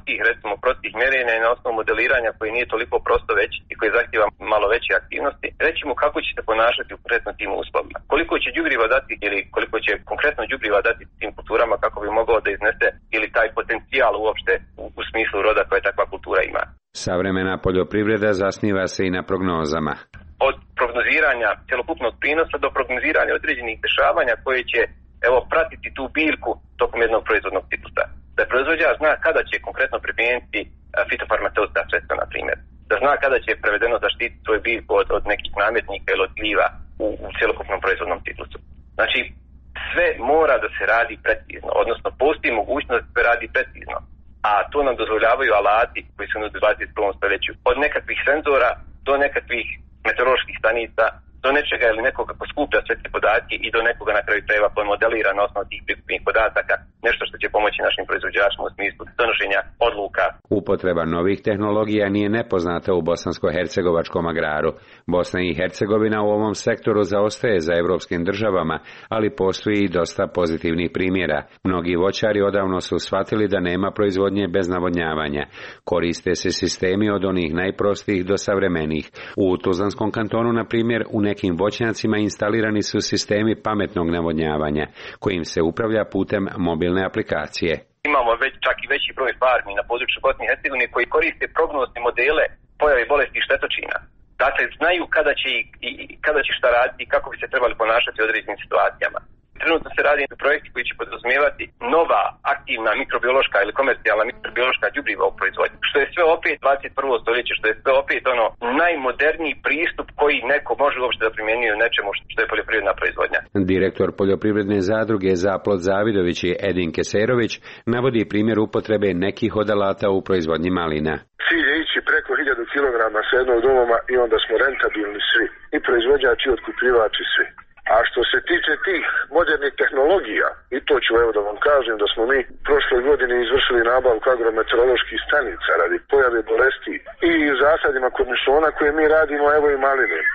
prostih mjerenja i na osnovu modeliranja koji nije toliko prosto već i koji zahtjeva malo veće aktivnosti, reći mu kako će se ponašati u konkretno tim uslovima. Koliko će đubriva dati ili koliko će konkretno đubriva dati tim kulturama kako bi mogao da iznese ili taj potencijal uopšte u smislu roda koje takva kultura ima.
Savremena poljoprivreda zasniva se i na prognozama.
Od prognoziranja cjelokupnog prinosa do prognoziranja određenih dešavanja koje će pratiti tu biljku tokom jednog proizvodnog ciklusa. Da proizvođač zna kada će konkretno primijeniti fitofarmaceutska sredstva, na primjer. Da zna kada će prevedeno zaštititi svoju biljku od nekih nametnika ili od gljiva u cjelokupnom proizvodnom ciklusu. Znači, sve mora da se radi precizno, odnosno postoji mogućnost da se radi precizno. A to nam dozvoljavaju alati koji su u 21. stoljeću. Od nekakvih senzora do nekakvih meteoroloških stanica, do nečega ili nekoga ko skuplja sve te podatke i do nekoga na kraju krajeva koji modelira na osnovu tih prikupljenih podataka nešto što će pomoći našim proizvođačima u smislu donošenja odluka.
Upotreba novih tehnologija nije nepoznata u bosansko-hercegovačkom agraru. Bosna i Hercegovina u ovom sektoru zaostaje za evropskim državama, ali postoji i dosta pozitivnih primjera. Mnogi voćari odavno su shvatili da nema proizvodnje bez navodnjavanja. Koriste se sistemi od onih najprostijih do savremenih. U Tuzlanskom kantonu, na primjer, u nekim voćnjacima instalirani su sistemi pametnog navodnjavanja, kojim se upravlja putem mobilne aplikacije.
Imamo čak i veći broj farmi na području Bosne i Hercegovine koji koriste prognozne modele pojave bolesti i štetočina. Dakle, znaju kada će šta raditi i kako bi se trebali ponašati u određenim situacijama. Trenutno se radi projekti koji će podrazumijevati nova aktivna mikrobiološka ili komercijalna mikrobiološka đubriva u proizvodnji. Što je sve opet 21. stoljeće, što je sve opet najmoderniji pristup koji neko može uopšte da primjenjuje u nečemu što je poljoprivredna proizvodnja.
Direktor poljoprivredne zadruge Zaplot Zavidović i Edin Keserović navodi primjer upotrebe nekih od alata u proizvodnji malina.
Cilj je ići preko 1000 kg sa jednog domova i onda smo rentabilni svi. I proizvođači i otkupljivači svi. A što se tiče tih modernih tehnologija, i to ću da vam kažem da smo mi prošle godine izvršili nabavku agrometeoroloških stanica radi pojave bolesti i zasadima kornišona koje mi radimo i maline.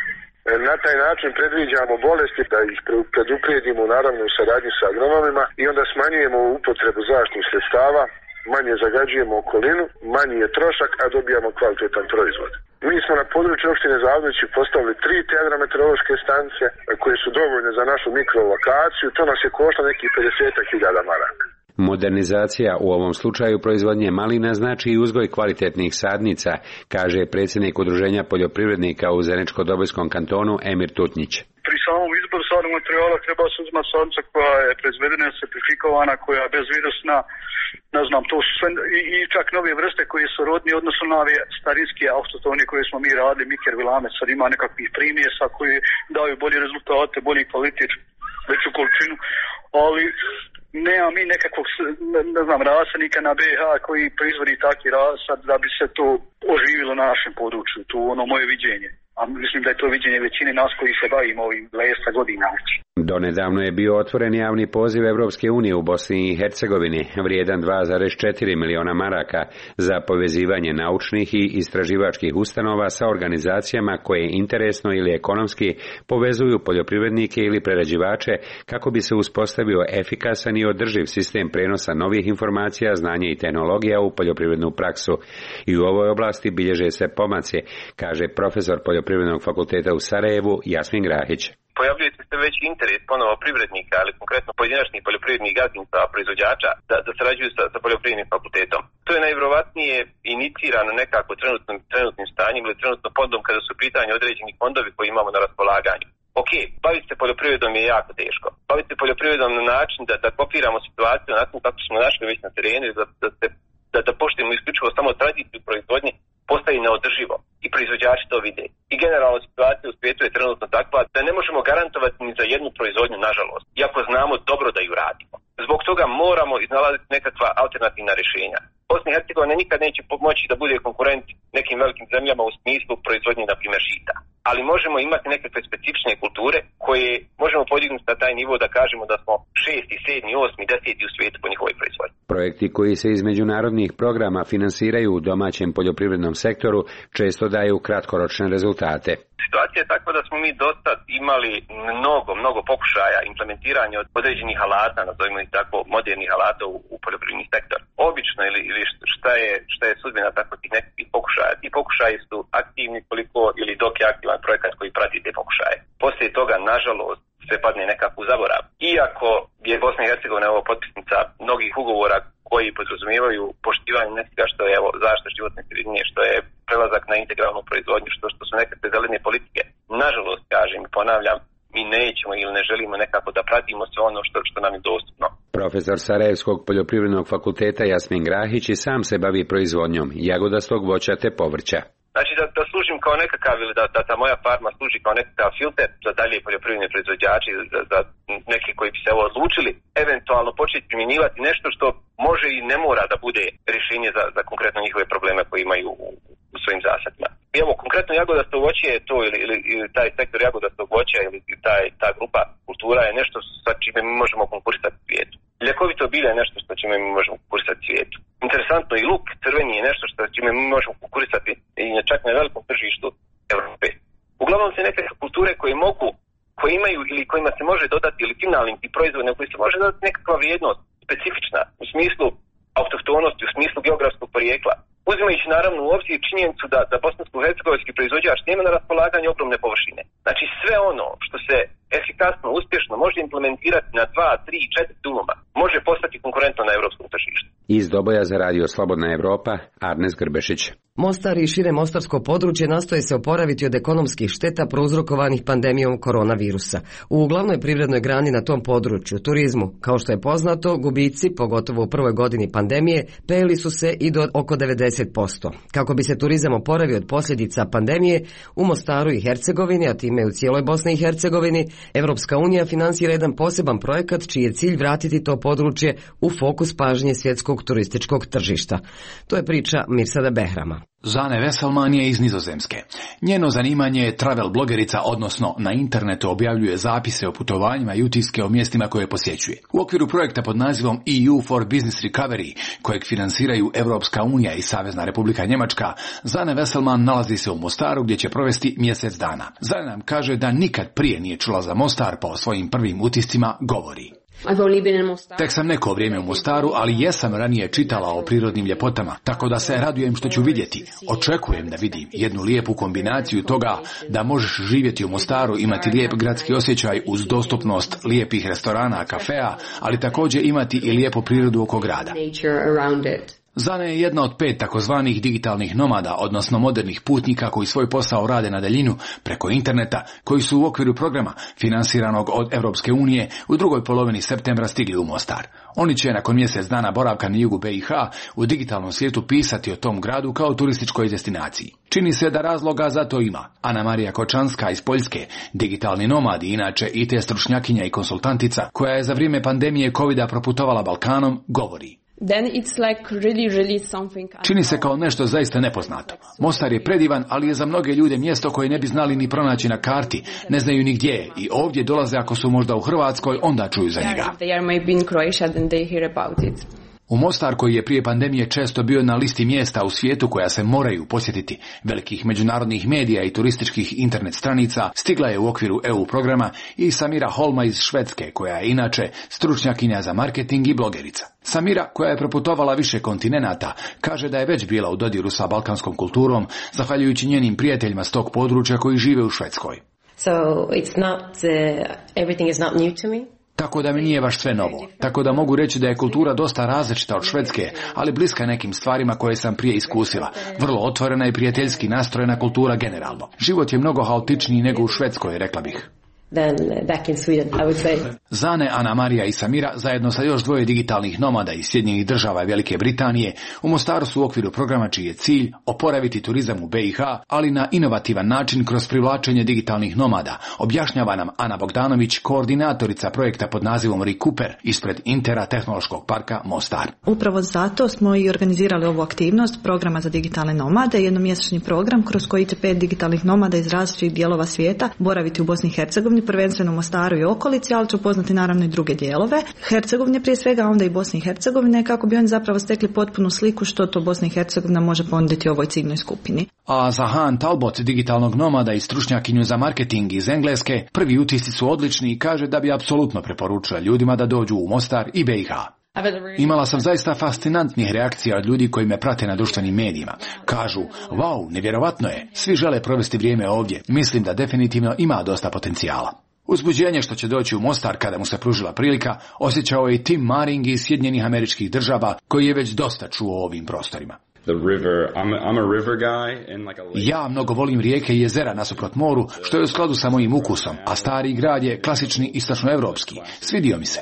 Na taj način predviđamo bolesti da ih preduprijedimo naravno u saradnji sa agronomima i onda smanjujemo upotrebu zaštitnih sredstava, manje zagađujemo okolinu, manji je trošak, a dobijamo kvalitetan proizvod. Mi smo na području opštine Zavadnici postavili 3 te agrometeorološke stanice koje su dovoljne za našu mikrolokaciju, to nas je koštalo nekih 50.000 maraka.
Modernizacija u ovom slučaju proizvodnje malina znači i uzgoj kvalitetnih sadnica, kaže predsjednik Udruženja poljoprivrednika u Zeničko-Dobojskom kantonu Emir Tutnjić.
Pri samom izboru sadnog materijala treba se uzmati sadnica koja je proizvedena, certifikovana, koja je bezvirusna, ne znam, to su sve i čak nove vrste koje su rodni odnosno na ove starinske autohtone koje smo mi radili, Miker Vilame, sad ima nekakvih primjesa koji daju bolje rezultate, bolji kvalitet, veću količinu, ali nema mi nekakvog, ne znam, rasadnika na BH koji proizvodi takvi rasad da bi se to oživilo na našem području, to ono moje viđenje. A mislim da je to viđenje većine nas koji se bavimo ovim 20 godina već.
Donedavno je bio otvoren javni poziv Evropske unije u Bosni i Hercegovini, vrijedan 2,4 miliona maraka za povezivanje naučnih i istraživačkih ustanova sa organizacijama koje interesno ili ekonomski povezuju poljoprivrednike ili prerađivače kako bi se uspostavio efikasan i održiv sistem prenosa novih informacija, znanja i tehnologija u poljoprivrednu praksu. I u ovoj oblasti bilježe se pomaci, kaže profesor Poljoprivrednog fakulteta u Sarajevu Jasmin Grahić.
Pojavljuje se već interes ponovo privrednika, ali konkretno pojedinačnih poljoprivrednih gazdinstava, proizvođača, da sarađuju sa poljoprivrednim fakultetom. To je najvjerovatnije inicirano nekako trenutnim stanjem ili trenutno fondom kada su u pitanju određeni fondovi koji imamo na raspolaganju. Ok, baviti se poljoprivredom je jako teško. Baviti se poljoprivredom na način da kopiramo situaciju na način kako smo našli već na terenu, da poštujemo isključivo samo tradiciju proizvodnje, postavi neodrživo i proizvođači to vide. I generalno situacija u svijetu je trenutno takva da ne možemo garantovati ni za jednu proizvodnju, nažalost, iako znamo dobro da ju radimo. Zbog toga moramo iznalaziti nekakva alternativna rješenja. Bosna i Hercegovina nikad neće moći da bude konkurent nekim velikim zemljama u smislu proizvodnje, na primjer, žita. Ali možemo imati nekakve specifične kulture koje možemo podignuti na taj nivo da kažemo da smo 6., 7., 8., 10. u svijetu po njihovoj proizvodnji.
Projekti koji se iz međunarodnih programa finansiraju u domaćem poljoprivrednom sektoru često daju kratkoročne rezultate.
Situacija je takva da smo mi dosta imali mnogo pokušaja implementiranja od određenih alata, nazovimo ih tako, modernih alata u poljoprivredni sektor. Obično ili šta je sudbina tako tih nekakvih pokušaja. Ti pokušaji su aktivni koliko ili dok je aktivan projekat koji prati te pokušaje. Poslije toga, nažalost, sve padne nekako u zaborav. Iako je Bosna i Hercegovina ovo potpisnica mnogih ugovora koji podrazumijevaju poštivanje nečega što je zaštita životne sredine, što je prelazak na integralnu proizvodnju, što su nekakve zelene politike. Nažalost, kažem i ponavljam, mi nećemo ili ne želimo nekako da pratimo sve ono što nam je dostupno.
Profesor Sarajevskog poljoprivrednog fakulteta Jasmin Grahić i sam se bavi proizvodnjom jagodastog voća te povrća.
Znači da služim kao nekakav ili da ta moja farma služi kao nekakav filter za dalje poljoprivredne proizvođače, za neki koji bi se odlučili eventualno početi primjenjivati nešto što može i ne mora da bude rješenje za konkretno njihove probleme koje imaju u svojim zasadima. I evo, konkretno jagodasto voće je to ili taj sektor jagodastog voća ili ta grupa kultura je nešto sa čime mi možemo konkurisati svijetu. Ljekovito bilje je nešto sa čime mi možemo konkurisati svijetu. Interesantno, i luk crveni je nešto sa čime mi možemo konkurisati i čak na velikom tržištu Europe. Uglavnom se neke kulture koje imaju ili kojima se može dodati ili finalnim i proizvodima koji se može dodati nekakva vrijednost specifična u smislu autohtonosti, u smislu geografskog porijekla. Uzimajući naravno u obzir činjenicu da bosansko-hercegovački proizvođač nema na raspolaganju ogromne površine. Znači sve ono što se efikasno, uspješno može implementirati na 2, 3, 4 dunuma može postati konkurentno na europskom tržištu.
Iz Doboja za radio Slobodna Evropa, Arnes Grbešić.
Mostar i šire mostarsko područje nastoje se oporaviti od ekonomskih šteta prouzrokovanih pandemijom koronavirusa. U glavnoj privrednoj grani na tom području, turizmu, kao što je poznato, gubici, pogotovo u prvoj godini pandemije, pejeli su se i do oko 90%. Kako bi se turizam oporavio od posljedica pandemije, u Mostaru i Hercegovini, a time i u cijeloj Bosni i Hercegovini, Evropska unija finansira jedan poseban projekat čiji je cilj vratiti to područje u fokus pažnje svjetskog turističkog tržišta. To je priča Mirsada Behrama.
Zane Vesselman je iz Nizozemske. Njeno zanimanje je travel blogerica, odnosno na internetu objavljuje zapise o putovanjima i utiske o mjestima koje posjećuje. U okviru projekta pod nazivom EU for Business Recovery, kojeg finansiraju Europska unija i Savezna Republika Njemačka, Zane Vesselman nalazi se u Mostaru gdje će provesti mjesec dana. Zane nam kaže da nikad prije nije čula za Mostar, pa o svojim prvim utiscima govori. Tek sam neko vrijeme u Mostaru, ali jesam ranije čitala o prirodnim ljepotama, tako da se radujem što ću vidjeti. Očekujem da vidim jednu lijepu kombinaciju toga da možeš živjeti u Mostaru, imati lijep gradski osjećaj uz dostupnost lijepih restorana, kafea, ali također imati i lijepu prirodu oko grada. Zane je jedna od 5 takozvanih digitalnih nomada, odnosno modernih putnika koji svoj posao rade na daljinu preko interneta, koji su u okviru programa finansiranog od Europske unije u drugoj polovini septembra stigli u Mostar. Oni će nakon mjesec dana boravka na jugu BiH u digitalnom svijetu pisati o tom gradu kao turističkoj destinaciji. Čini se da razloga za to ima. Ana Marija Kočanska iz Poljske, digitalni nomad i inače IT stručnjakinja i konsultantica, koja je za vrijeme pandemije covida proputovala Balkanom, govori. Čini se kao nešto zaista nepoznato. Mostar je predivan, ali je za mnoge ljude mjesto koje ne bi znali ni pronaći na karti, ne znaju ni gdje je i ovdje dolaze ako su možda u Hrvatskoj, onda čuju za njega. U Mostar, koji je prije pandemije često bio na listi mjesta u svijetu koja se moraju posjetiti, velikih međunarodnih medija i turističkih internet stranica, stigla je u okviru EU programa i Samira Holma iz Švedske, koja je inače stručnjakinja za marketing i blogerica. Samira, koja je proputovala više kontinenata, kaže da je već bila u dodiru sa balkanskom kulturom, zahvaljujući njenim prijateljima s tog područja koji žive u Švedskoj.
Everything is not new to me.
Tako da mi nije baš sve novo. Tako da mogu reći da je kultura dosta različita od Švedske, ali bliska nekim stvarima koje sam prije iskusila. Vrlo otvorena i prijateljski nastrojena kultura generalno. Život je mnogo haotičniji nego u Švedskoj, rekla bih.
Back in Sweden, I would say.
Zane, Ana Marija i Samira, zajedno sa još 2 digitalnih nomada iz Sjedinjenih Država i Velike Britanije, u Mostaru su u okviru programa čiji je cilj oporaviti turizam u BiH, ali na inovativan način kroz privlačenje digitalnih nomada, objašnjava nam Ana Bogdanović, koordinatorica projekta pod nazivom Recooper ispred Intera tehnološkog parka Mostar.
Upravo zato smo i organizirali ovu aktivnost programa za digitalne nomade, jednomjesečni program kroz koji će 5 digitalnih nomada iz različitih dijelova svijeta boraviti u Bosni i Hercegovini, prvenstveno u Mostaru i okolici, ali će upoznati naravno i druge dijelove Hercegovine prije svega, onda i Bosne i Hercegovine, kako bi oni zapravo stekli potpunu sliku što to Bosna i Hercegovina može ponuditi ovoj ciljnoj skupini.
A za Han Talbot, digitalnog nomada i stručnjakinju za marketing iz Engleske, prvi utisci su odlični i kaže da bi apsolutno preporučila ljudima da dođu u Mostar i BiH. Imala sam zaista fascinantnih reakcija od ljudi koji me prate na društvenim medijima. Kažu, wow, nevjerovatno je, svi žele provesti vrijeme ovdje. Mislim da definitivno ima dosta potencijala. Uzbuđenje što će doći u Mostar kada mu se pružila prilika osjećao je i Tim Maring iz Sjedinjenih Američkih Država, koji je već dosta čuo o ovim prostorima. Ja mnogo volim rijeke i jezera nasuprot moru, što je u skladu sa mojim ukusom, a stari grad je klasični istočnoevropski. Svidio mi se.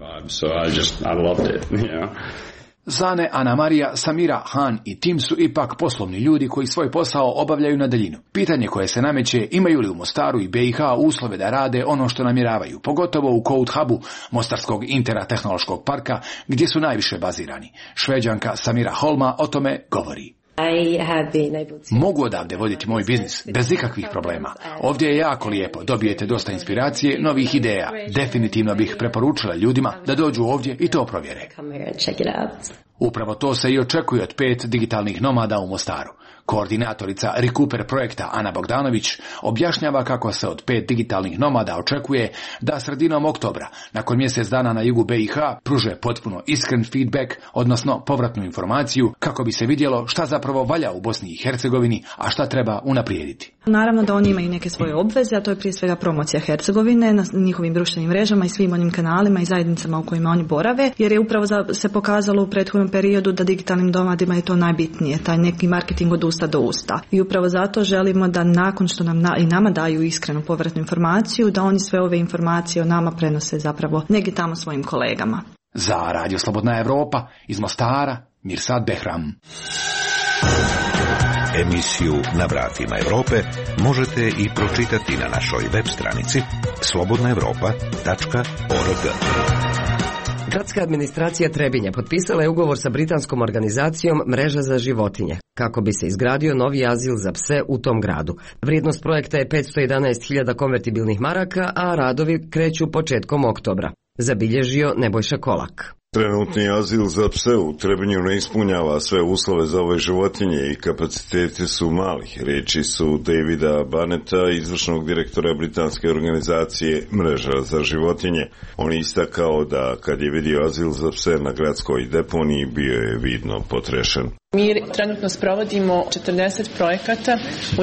Zane, Ana Marija, Samira, Han i Tim su ipak poslovni ljudi koji svoj posao obavljaju na daljinu. Pitanje koje se nameće, imaju li u Mostaru i BiH uslove da rade ono što namjeravaju, pogotovo u Code Hubu Mostarskog Intera tehnološkog parka, gdje su najviše bazirani. Šveđanka Samira Holma o tome govori. Mogu odavde voditi moj biznis bez ikakvih problema. Ovdje je jako lijepo, dobijete dosta inspiracije, novih ideja. Definitivno bih preporučila ljudima da dođu ovdje i to provjere. Upravo to se i očekuje od 5 digitalnih nomada u Mostaru. Koordinatorica Recooper projekta Ana Bogdanović objašnjava kako se od 5 digitalnih nomada očekuje da sredinom oktobra, nakon mjesec dana na jugu BiH, pruže potpuno iskren feedback, odnosno povratnu informaciju, kako bi se vidjelo šta zapravo valja u Bosni i Hercegovini, a šta treba unaprijediti.
Naravno da oni imaju neke svoje obveze, a to je prije svega promocija Hercegovine na njihovim društvenim mrežama i svim onim kanalima i zajednicama u kojima oni borave, jer je upravo se pokazalo u prethodnom periodu da digitalnim nomadima je to najbitnije, taj neki marketing od usta do usta. I upravo zato želimo da nakon što nam i nama daju iskrenu povratnu informaciju, da oni sve ove informacije o nama prenose zapravo negdje tamo svojim kolegama.
Za Radio Slobodna Evropa iz Mostara, Mirsad Behram.
Emisiju Na vratima Europe možete i pročitati na našoj web stranici slobodnaevropa.org.
Gradska administracija Trebinja potpisala je ugovor sa britanskom organizacijom Mreža za životinje, kako bi se izgradio novi azil za pse u tom gradu. Vrijednost projekta je 511.000 konvertibilnih maraka, a radovi kreću početkom oktobra, zabilježio Nebojša Kolak.
Trenutni azil za pse u Trebinju ne ispunjava sve uslove za ove životinje i kapaciteti su mali. Riječi su Davida Baneta, izvršnog direktora britanske organizacije Mreža za životinje. On je istakao da kad je vidio azil za pse na gradskoj deponiji bio je vidno potrešen.
Mi trenutno sprovodimo 40 projekata u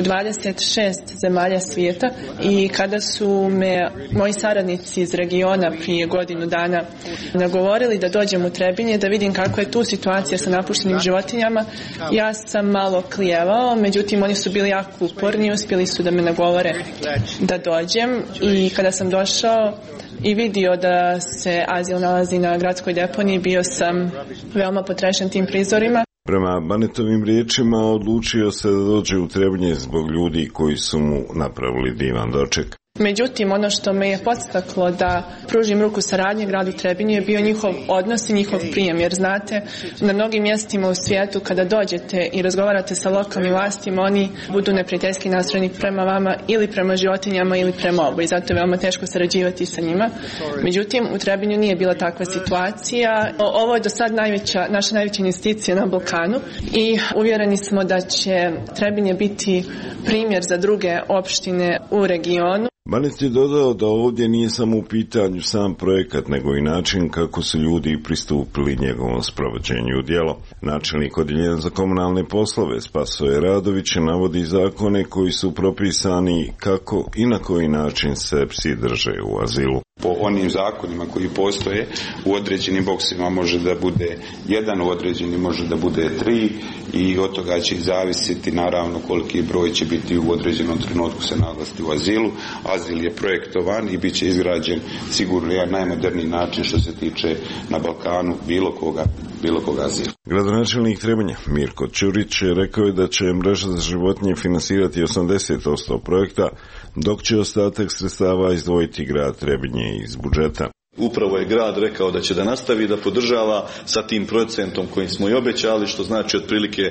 26 zemalja svijeta i kada su me moji saradnici iz regiona prije godinu dana nagovorili da dođem u Trebinje da vidim kako je tu situacija sa napuštenim životinjama, ja sam malo klijevao, međutim oni su bili jako uporni i uspjeli su da me nagovore da dođem i kada sam došao i vidio da se azil nalazi na gradskoj deponiji, bio sam veoma potrešen tim prizorima.
Prema Banetovim riječima odlučio se da dođe u Trebinje zbog ljudi koji su mu napravili divan doček.
Međutim, ono što me je podstaklo da pružim ruku saradnje gradu Trebinju je bio njihov odnos i njihov prijem, jer znate, na mnogim mjestima u svijetu kada dođete i razgovarate sa lokalnim vlastima, oni budu neprijateljski nastrojeni prema vama ili prema životinjama ili prema oboje, zato je veoma teško sarađivati sa njima. Međutim, u Trebinju nije bila takva situacija. Ovo je do sad naša najveća investicija na Balkanu i uvjereni smo da će Trebinje biti primjer za druge opštine u regionu.
Banet je dodao da ovdje nije samo u pitanju sam projekat, nego i način kako su ljudi pristupili njegovom sprovođenju u djelo. Načelnik odjeljenja za komunalne poslove Spasoje Radović navodi zakone koji su propisani kako i na koji način se psi drže u azilu.
Po onim zakonima koji postoje, u određenim boksima može da bude jedan, u određenim može da bude 3 i od toga će zavisiti naravno koliki broj će biti u određenom trenutku se naglasiti u azilu. Azil je projektovan i bit će izgrađen sigurno jedan najmoderniji način što se tiče na Balkanu bilo koga azila.
Gradonačelnik Trebinja Mirko Ćurić rekao je da će Mreža za životinje finansirati 80% projekta, dok će ostatak sredstava izdvojiti grad Trebinje iz budžeta.
Upravo je grad rekao da će da nastavi da podržava sa tim procentom kojim smo i obećali, što znači otprilike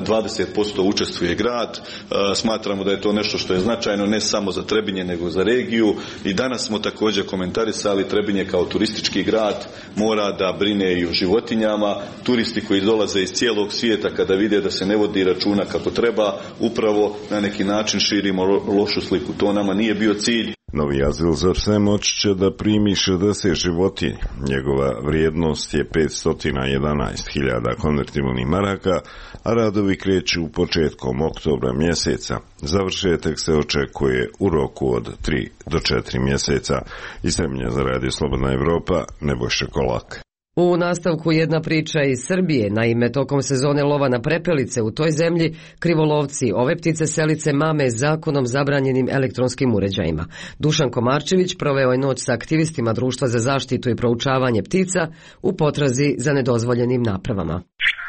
20% učestvuje grad. Smatramo da je to nešto što je značajno ne samo za Trebinje nego za regiju i danas smo također komentarisali Trebinje kao turistički grad mora da brine i o životinjama. Turisti koji dolaze iz cijelog svijeta kada vide da se ne vodi računa kako treba, upravo na neki način širimo lošu sliku. To nama nije bio cilj.
Novi azil za pse moći će da primi 60 životinja. Njegova vrijednost je 511.000 konvertibilnih maraka, a radovi kreću početkom oktobra mjeseca. Završetak se očekuje u roku od 3 do 4 mjeseca. Iz Trebinja za Radio Slobodna Evropa, Nebojša Kolak.
U nastavku jedna priča iz Srbije. Naime, tokom sezone lova na prepelice u toj zemlji, krivolovci ove ptice selice mame zakonom zabranjenim elektronskim uređajima. Dušan Komarčević proveo je noć sa aktivistima Društva za zaštitu i proučavanje ptica u potrazi za nedozvoljenim napravama.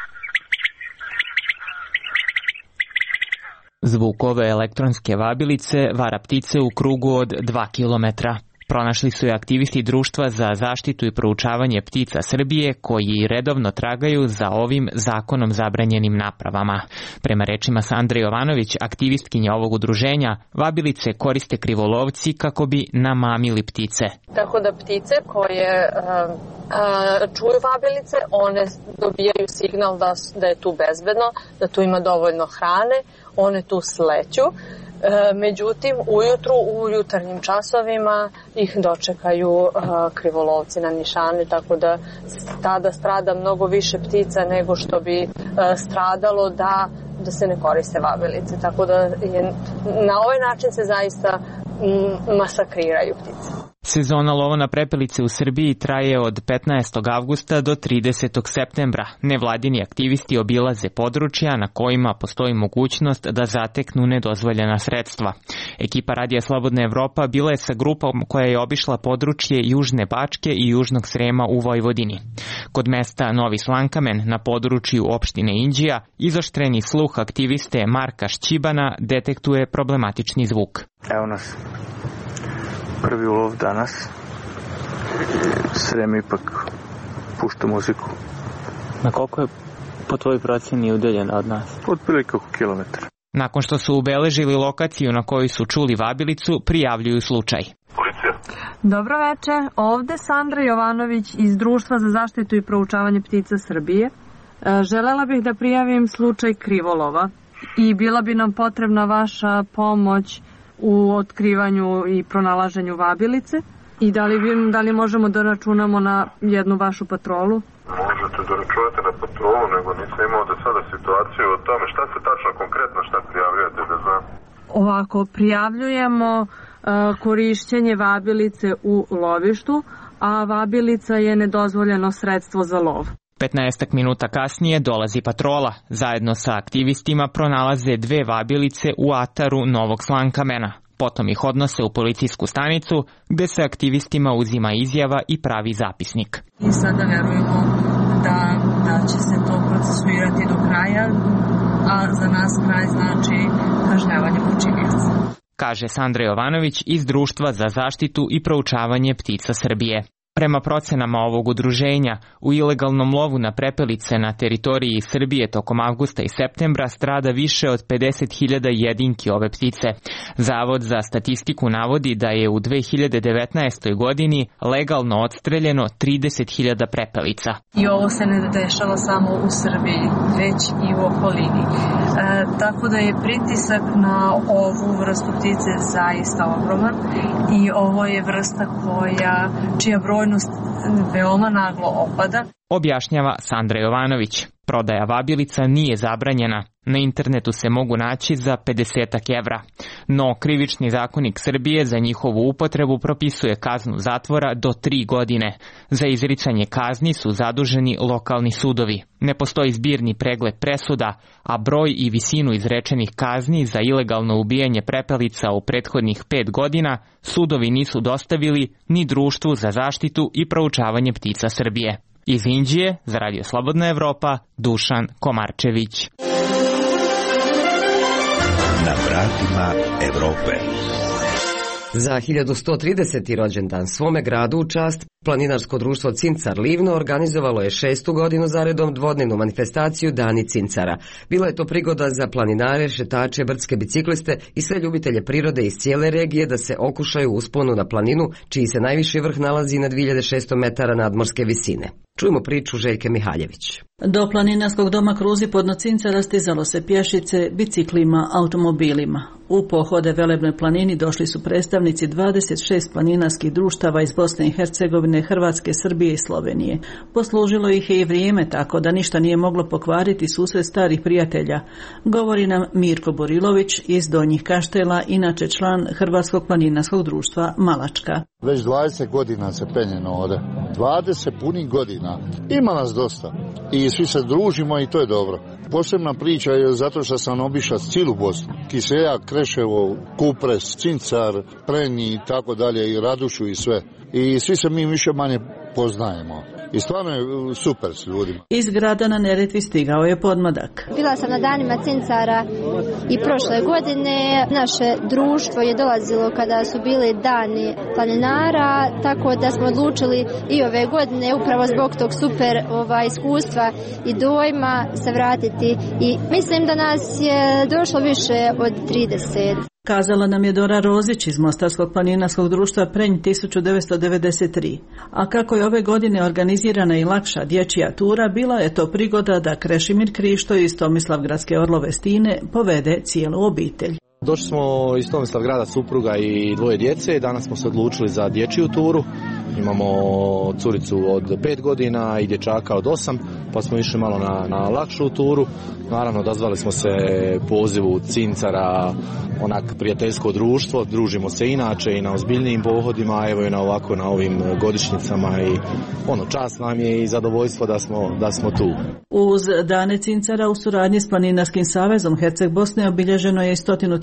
Zvuk ove elektronske vabilice vara ptice u krugu od 2 kilometra. Pronašli su je aktivisti Društva za zaštitu i proučavanje ptica Srbije koji redovno tragaju za ovim zakonom zabranjenim napravama. Prema rečima Sandre Jovanović, aktivistkinja ovog udruženja, vabilice koriste krivolovci kako bi namamili ptice.
Tako da ptice koje čuju vabilice, one dobijaju signal da je tu bezbedno, da tu ima dovoljno hrane, one tu sleću. Međutim, ujutru u jutarnjim časovima ih dočekaju krivolovci na nišani, tako da tada strada mnogo više ptica nego što bi stradalo da se ne koriste vabilice. Tako da na ovaj način se zaista masakriraju ptice.
Sezona lova na prepelice u Srbiji traje od 15. avgusta do 30. septembra. Nevladini aktivisti obilaze područja na kojima postoji mogućnost da zateknu nedozvoljena sredstva. Ekipa Radija Slobodna Evropa bila je sa grupom koja je obišla područje Južne Bačke i Južnog Srema u Vojvodini. Kod mesta Novi Slankamen na području opštine Inđija izoštreni sluh aktiviste Marka Šćibana detektuje problematični zvuk.
Evo nas. Prvi ulov danas. Srem ipak
pušta muziku.
Na koliko je po tvojoj procjeni udaljena od nas?
Otprilike oko kilometra.
Nakon što su ubeležili lokaciju na kojoj su čuli vabilicu, prijavljuju slučaj.
Policija.
Dobro veče, ovde Sandra Jovanović iz Društva za zaštitu i proučavanje ptica Srbije. Želela bih da prijavim slučaj krivolova i bila bi nam potrebna vaša pomoć u otkrivanju i pronalaženju vabilice. I da li možemo da računamo na jednu vašu patrolu?
Možete da računate na patrolu, nego nisam imao do sada situaciju o tome. Šta se tačno konkretno prijavljujete da znam?
Ovako, prijavljujemo korišćenje vabilice u lovištu, a vabilica je nedozvoljeno sredstvo za lov.
15 minuta kasnije dolazi patrola. Zajedno sa aktivistima pronalaze 2 vabilice u ataru Novog Slankamena. Potom ih odnose u policijsku stanicu, gde se aktivistima uzima izjava i pravi zapisnik.
I sada verujemo da će se to procesuirati do kraja, a za nas kraj znači kažnjavanje počinioca.
Kaže Sandra Jovanović iz Društva za zaštitu i proučavanje ptica Srbije. Prema procenama ovog udruženja, u ilegalnom lovu na prepelice na teritoriji Srbije tokom avgusta i septembra strada više od 50.000 jedinki ove ptice. Zavod za statistiku navodi da je u 2019. godini legalno odstreljeno 30.000 prepelica.
I ovo se ne dešava samo u Srbiji, već i u okolini. Tako da je pritisak na ovu vrstu ptice zaista ogroman i ovo je vrsta čija brojnost veoma naglo opada.
Objašnjava Sandra Jovanović. Prodaja vabilica nije zabranjena. Na internetu se mogu naći za 50 evra. No, Krivični zakonik Srbije za njihovu upotrebu propisuje kaznu zatvora do 3 godine. Za izricanje kazni su zaduženi lokalni sudovi. Ne postoji zbirni pregled presuda, a broj i visinu izrečenih kazni za ilegalno ubijanje prepelica u prethodnih 5 godina sudovi nisu dostavili ni Društvu za zaštitu i proučavanje ptica Srbije. Iz Inđije, za Radio Slobodna Evropa, Dušan Komarčević.
Na vratima Evrope.
Za 1130. rođendan svome gradu u čast planinarsko društvo Cincar Livno organizovalo je 6. godinu zaredom dvodnevnu manifestaciju Dani Cincara. Bila je to prigoda za planinare, šetače, brdske bicikliste i sve ljubitelje prirode iz cijele regije da se okušaju usponu na planinu, čiji se najviši vrh nalazi na 2600 metara nadmorske visine. Čujemo priču Željke Mihaljević.
Do planinarskog doma Kruzi podno Cincara stizalo se pješice, biciklima, automobilima. U pohode Velebnoj planini došli su predstavnici 26 planinarskih društava iz Bosne i Hercegovine, Hrvatske, Srbije i Slovenije. Poslužilo ih je i vrijeme, tako da ništa nije moglo pokvariti susret starih prijatelja. Govori nam Mirko Borilović iz Donjih Kaštela, inače član Hrvatskog planinarskog društva Malačka.
Već 20 godina se penjeno ovdje. 20 punih godina. Ima nas dosta. I svi se družimo i to je dobro. Posebna priča je zato što sam obišao cijelu Bosnu. Kiseljak, Kreševo, Kupres, Cincar, Prenji i tako dalje, i Radušu i sve. I svi se mi više manje poznajemo. I stvarno je super s ljudima.
Iz grada na Neretvi stigao je podmladak.
Bila sam na danima Cincara i prošle godine naše društvo je dolazilo kada su bili dani planinara, tako da smo odlučili i ove godine upravo zbog tog super iskustva i dojma se vratiti. I mislim da nas je došlo više od 30.
Kazala nam je Dora Rozić iz Mostarskog planinarskog društva Prenj 1993. A kako je ove godine organizirana i lakša dječja tura, bila je to prigoda da Krešimir Krišto iz Tomislavgradske Orlove Stine povede cijelu obitelj.
Došli smo iz Tomislavgrada, supruga i 2 djece. Danas smo se odlučili za dječju turu. Imamo curicu od 5 godina i dječaka od 8, pa smo išli malo na lakšu turu. Naravno, odazvali smo se pozivu Cincara, onak prijateljsko društvo, družimo se inače i na ozbiljnijim pohodima, evo i na ovim godišnjicama i čast nam je i zadovoljstvo da smo tu.
Uz Dane Cincara u suradnji s Planinarskim savezom Herceg Bosne obilježeno je 130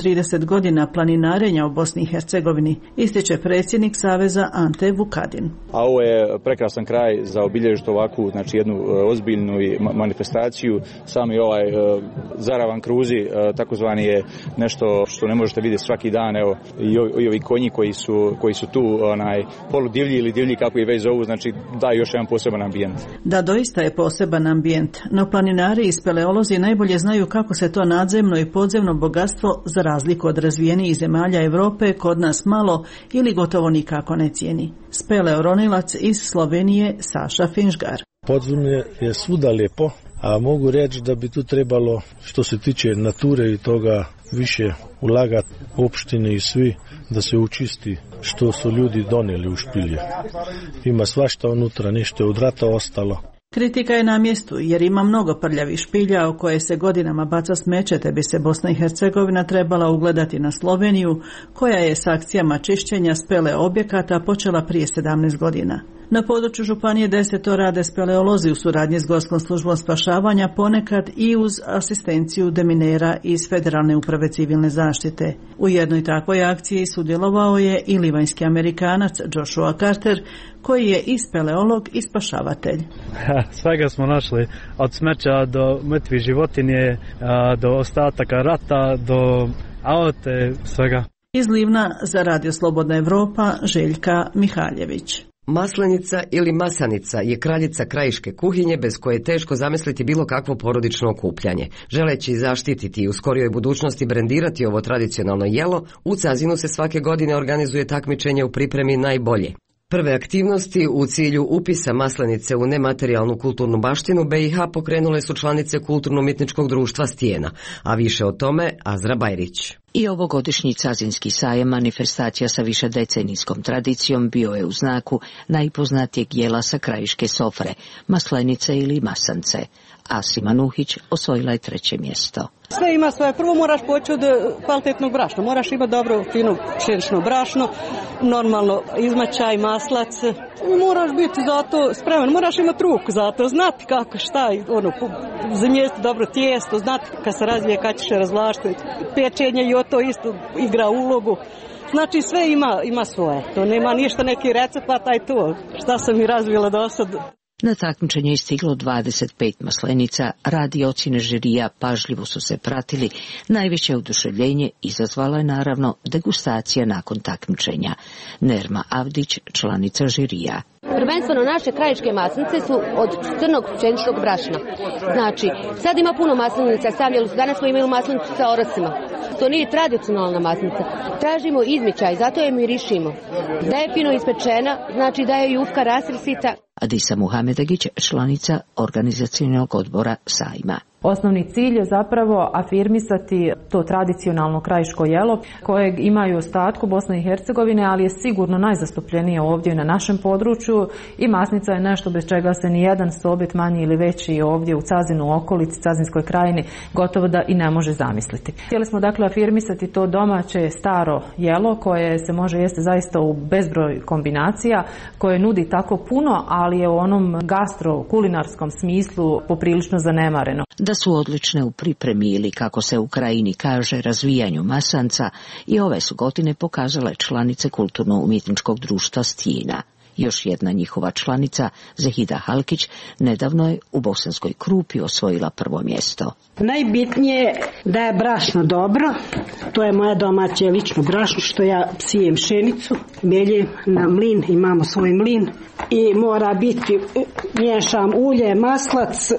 30 godina planinarenja u Bosni i Hercegovini, ističe predsjednik Saveza Ante Vukadin.
A ovo je prekrasan kraj za obilježiti ovakvu, znači jednu ozbiljnu manifestaciju. Sami ovaj zaravan kruzi, takozvani, je nešto što ne možete vidjeti svaki dan. Evo, i ovi konji koji su tu poludivlji ili divlji, kako i već zovu, znači daju još jedan poseban ambijent.
Da, doista je poseban ambijent, no planinari i speleolozi najbolje znaju kako se to nadzemno i podzemno bogatstvo, za razliku od razvijenijih zemalja Europe, kod nas malo ili gotovo nikako ne cijeni. Speleoronilac iz Slovenije Saša Finžgar.
Podzemlje je svuda lijepo, a mogu reći da bi tu trebalo, što se tiče nature i toga, više ulagati opštine i svi, da se učisti što su ljudi donijeli u špilje. Ima svašta unutra, nešto je od rata ostalo.
Kritika je na mjestu jer ima mnogo prljavih špilja u koje se godinama baca smeće, te bi se Bosna i Hercegovina trebala ugledati na Sloveniju, koja je s akcijama čišćenja spele objekata počela prije 17 godina. Na području županije 10 rade speleolozi u suradnji s Gorskom službom spašavanja, ponekad i uz asistenciju deminera iz Federalne uprave civilne zaštite. U jednoj takvoj akciji sudjelovao je i livanjski Amerikanac Joshua Carter, koji je i speleolog i spašavatelj.
Svega smo našli, od smeća do mrtvih životinje, do ostataka rata, do aute, svega.
Iz Livna za Radio Slobodna Evropa, Željka Mihaljević.
Maslenica ili masanica je kraljica krajiške kuhinje bez koje je teško zamisliti bilo kakvo porodično okupljanje. Želeći zaštititi i u skorijoj budućnosti brendirati ovo tradicionalno jelo, u Cazinu se svake godine organizuje takmičenje u pripremi najbolje. Prve aktivnosti u cilju upisa Maslenice u nematerijalnu kulturnu baštinu BiH pokrenule su članice Kulturno-umjetničkog društva Stijena, a više o tome Azra Bajrić.
I ovogodišnji Cazinski sajem, manifestacija sa višedecenijskom tradicijom, bio je u znaku najpoznatijeg jela sa krajiške sofre, maslenice ili masance. Asima Nuhić osvojila je 3. mjesto.
Sve ima svoje. Prvo moraš poći od kvalitetnog brašna. Moraš imati dobro, fino pšenično brašno, normalno izmačaj, maslac. Moraš biti za to spreman, moraš imati ruku za to, znati kako, šta, zamijesti dobro tijesto, znati kad se razvije, kad ćeš razvlačiti. Pečenje i to isto igra ulogu. Znači sve ima svoje. To nema ništa neki recept, pa taj to. Šta sam i razvila do sad.
Na takmičenje je stiglo 25 maslenica, radi ocjene žirija pažljivo su se pratili. Najveće oduševljenje izazvala je naravno degustacija nakon takmičenja. Nerma Avdić, članica žirija.
Prvenstveno naše krajiške maslenice su od crnog pšeničnog brašna. Znači, sad ima puno maslenica, danas smo imali maslenicu sa orasima. To nije tradicionalna maslenica. Tražimo izmičaj, zato je mirišimo. Da je fino ispečena, znači da je jufka rasrsita.
Adisa Muhamedagić, članica organizacionalnog odbora sajma.
Osnovni cilj je zapravo afirmisati to tradicionalno krajiško jelo kojeg imaju u ostatku Bosne i Hercegovine, ali je sigurno najzastupljenije ovdje na našem području i masnica je nešto bez čega se ni jedan sobit manji ili veći ovdje u Cazinu, u okolici, Cazinskoj krajini gotovo da i ne može zamisliti. Htjeli smo dakle afirmisati to domaće staro jelo koje se može jesti zaista u bezbroj kombinacija, koje nudi tako puno, ali je u onom gastro-kulinarskom smislu poprilično zanemareno.
Da su odlične u pripremi ili, kako se u krajini kaže, razvijanju masanca, i ove su godine pokazale članice Kulturno-umjetničkog društva Stijena. Još jedna njihova članica, Zahida Halkić, nedavno je u Bosanskoj Krupi osvojila 1. mjesto.
Najbitnije je da je brašno dobro, to je moje domaće lično brašno što ja sijem pšenicu, meljem na mlin, imamo svoj mlin i mora biti, miješam ulje, maslac,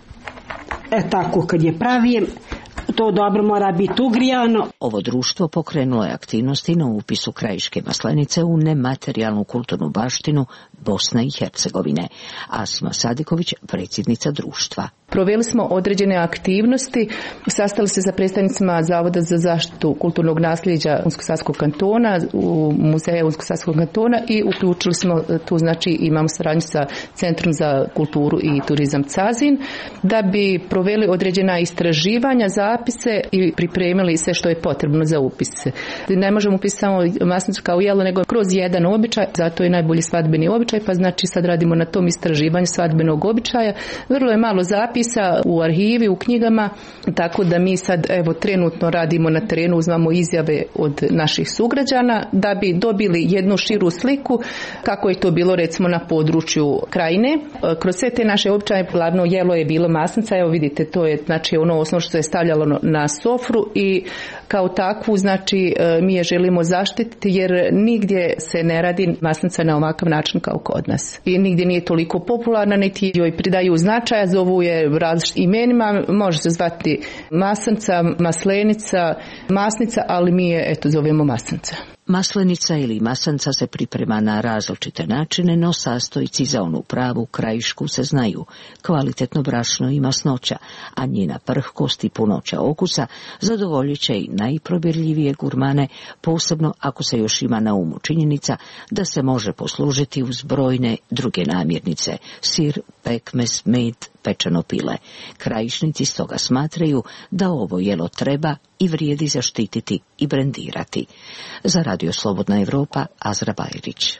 tako kad je pravijem, to dobro mora biti ugrijano.
Ovo društvo pokrenulo je aktivnosti na upisu krajiške maslenice u nematerijalnu kulturnu baštinu Bosne i Hercegovine. Asima Sadiković, predsjednica društva.
Proveli smo određene aktivnosti, sastali se sa predstavnicima Zavoda za zaštitu kulturnog nasljeđa Unsko-Sanskog kantona, u muzeju Unsko-Sanskog kantona i uključili smo tu, znači imamo saradnju sa Centrom za kulturu i turizam Cazin, da bi proveli određena istraživanja, zapise i pripremili sve što je potrebno za upise. Ne možemo upisati samo maslenicu kao jelo, nego kroz jedan običaj, zato je najbolji svadbeni običaj, običaj, pa znači sad radimo na tom istraživanju svadbenog običaja. Vrlo je malo zapisa u arhivi, u knjigama, tako da mi sad trenutno radimo na terenu, uzmamo izjave od naših sugrađana da bi dobili jednu širu sliku kako je to bilo recimo na području Krajine. Kroz sve te naše običaje glavno jelo je bilo masnica, evo vidite, to je znači ono osnovno što je stavljalo na sofru i kao takvu znači mi je želimo zaštititi jer nigdje se ne radi masnica na ovakav način kao kod nas. I nigdje nije toliko popularna, niti joj pridaju značaja, zovu je različitim imenima, može se zvati masanca, maslenica, masnica, ali mi je zovemo masanca.
Maslenica ili masanca se priprema na različite načine, no sastojci za onu pravu krajišku se znaju. Kvalitetno brašno i masnoća, a njena prhkost i punoća okusa zadovoljit će i najprobirljivije gurmane, posebno ako se još ima na umu činjenica da se može poslužiti uz brojne druge namirnice, sir, pekmez, med, pečeno pile. Krajišnici stoga smatraju da ovo jelo treba i vrijedi zaštititi i brendirati. Za Radio Slobodna Evropa, Azra Bajrić.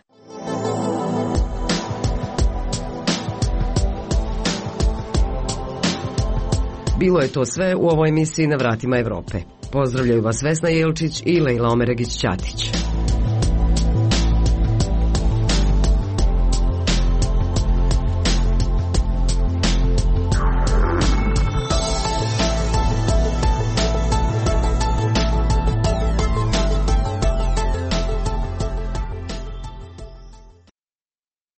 Bilo je to sve u ovoj emisiji Na vratima Evrope. Pozdravljaju vas Vesna Jelčić i Lejla Omeregić-Ćatić.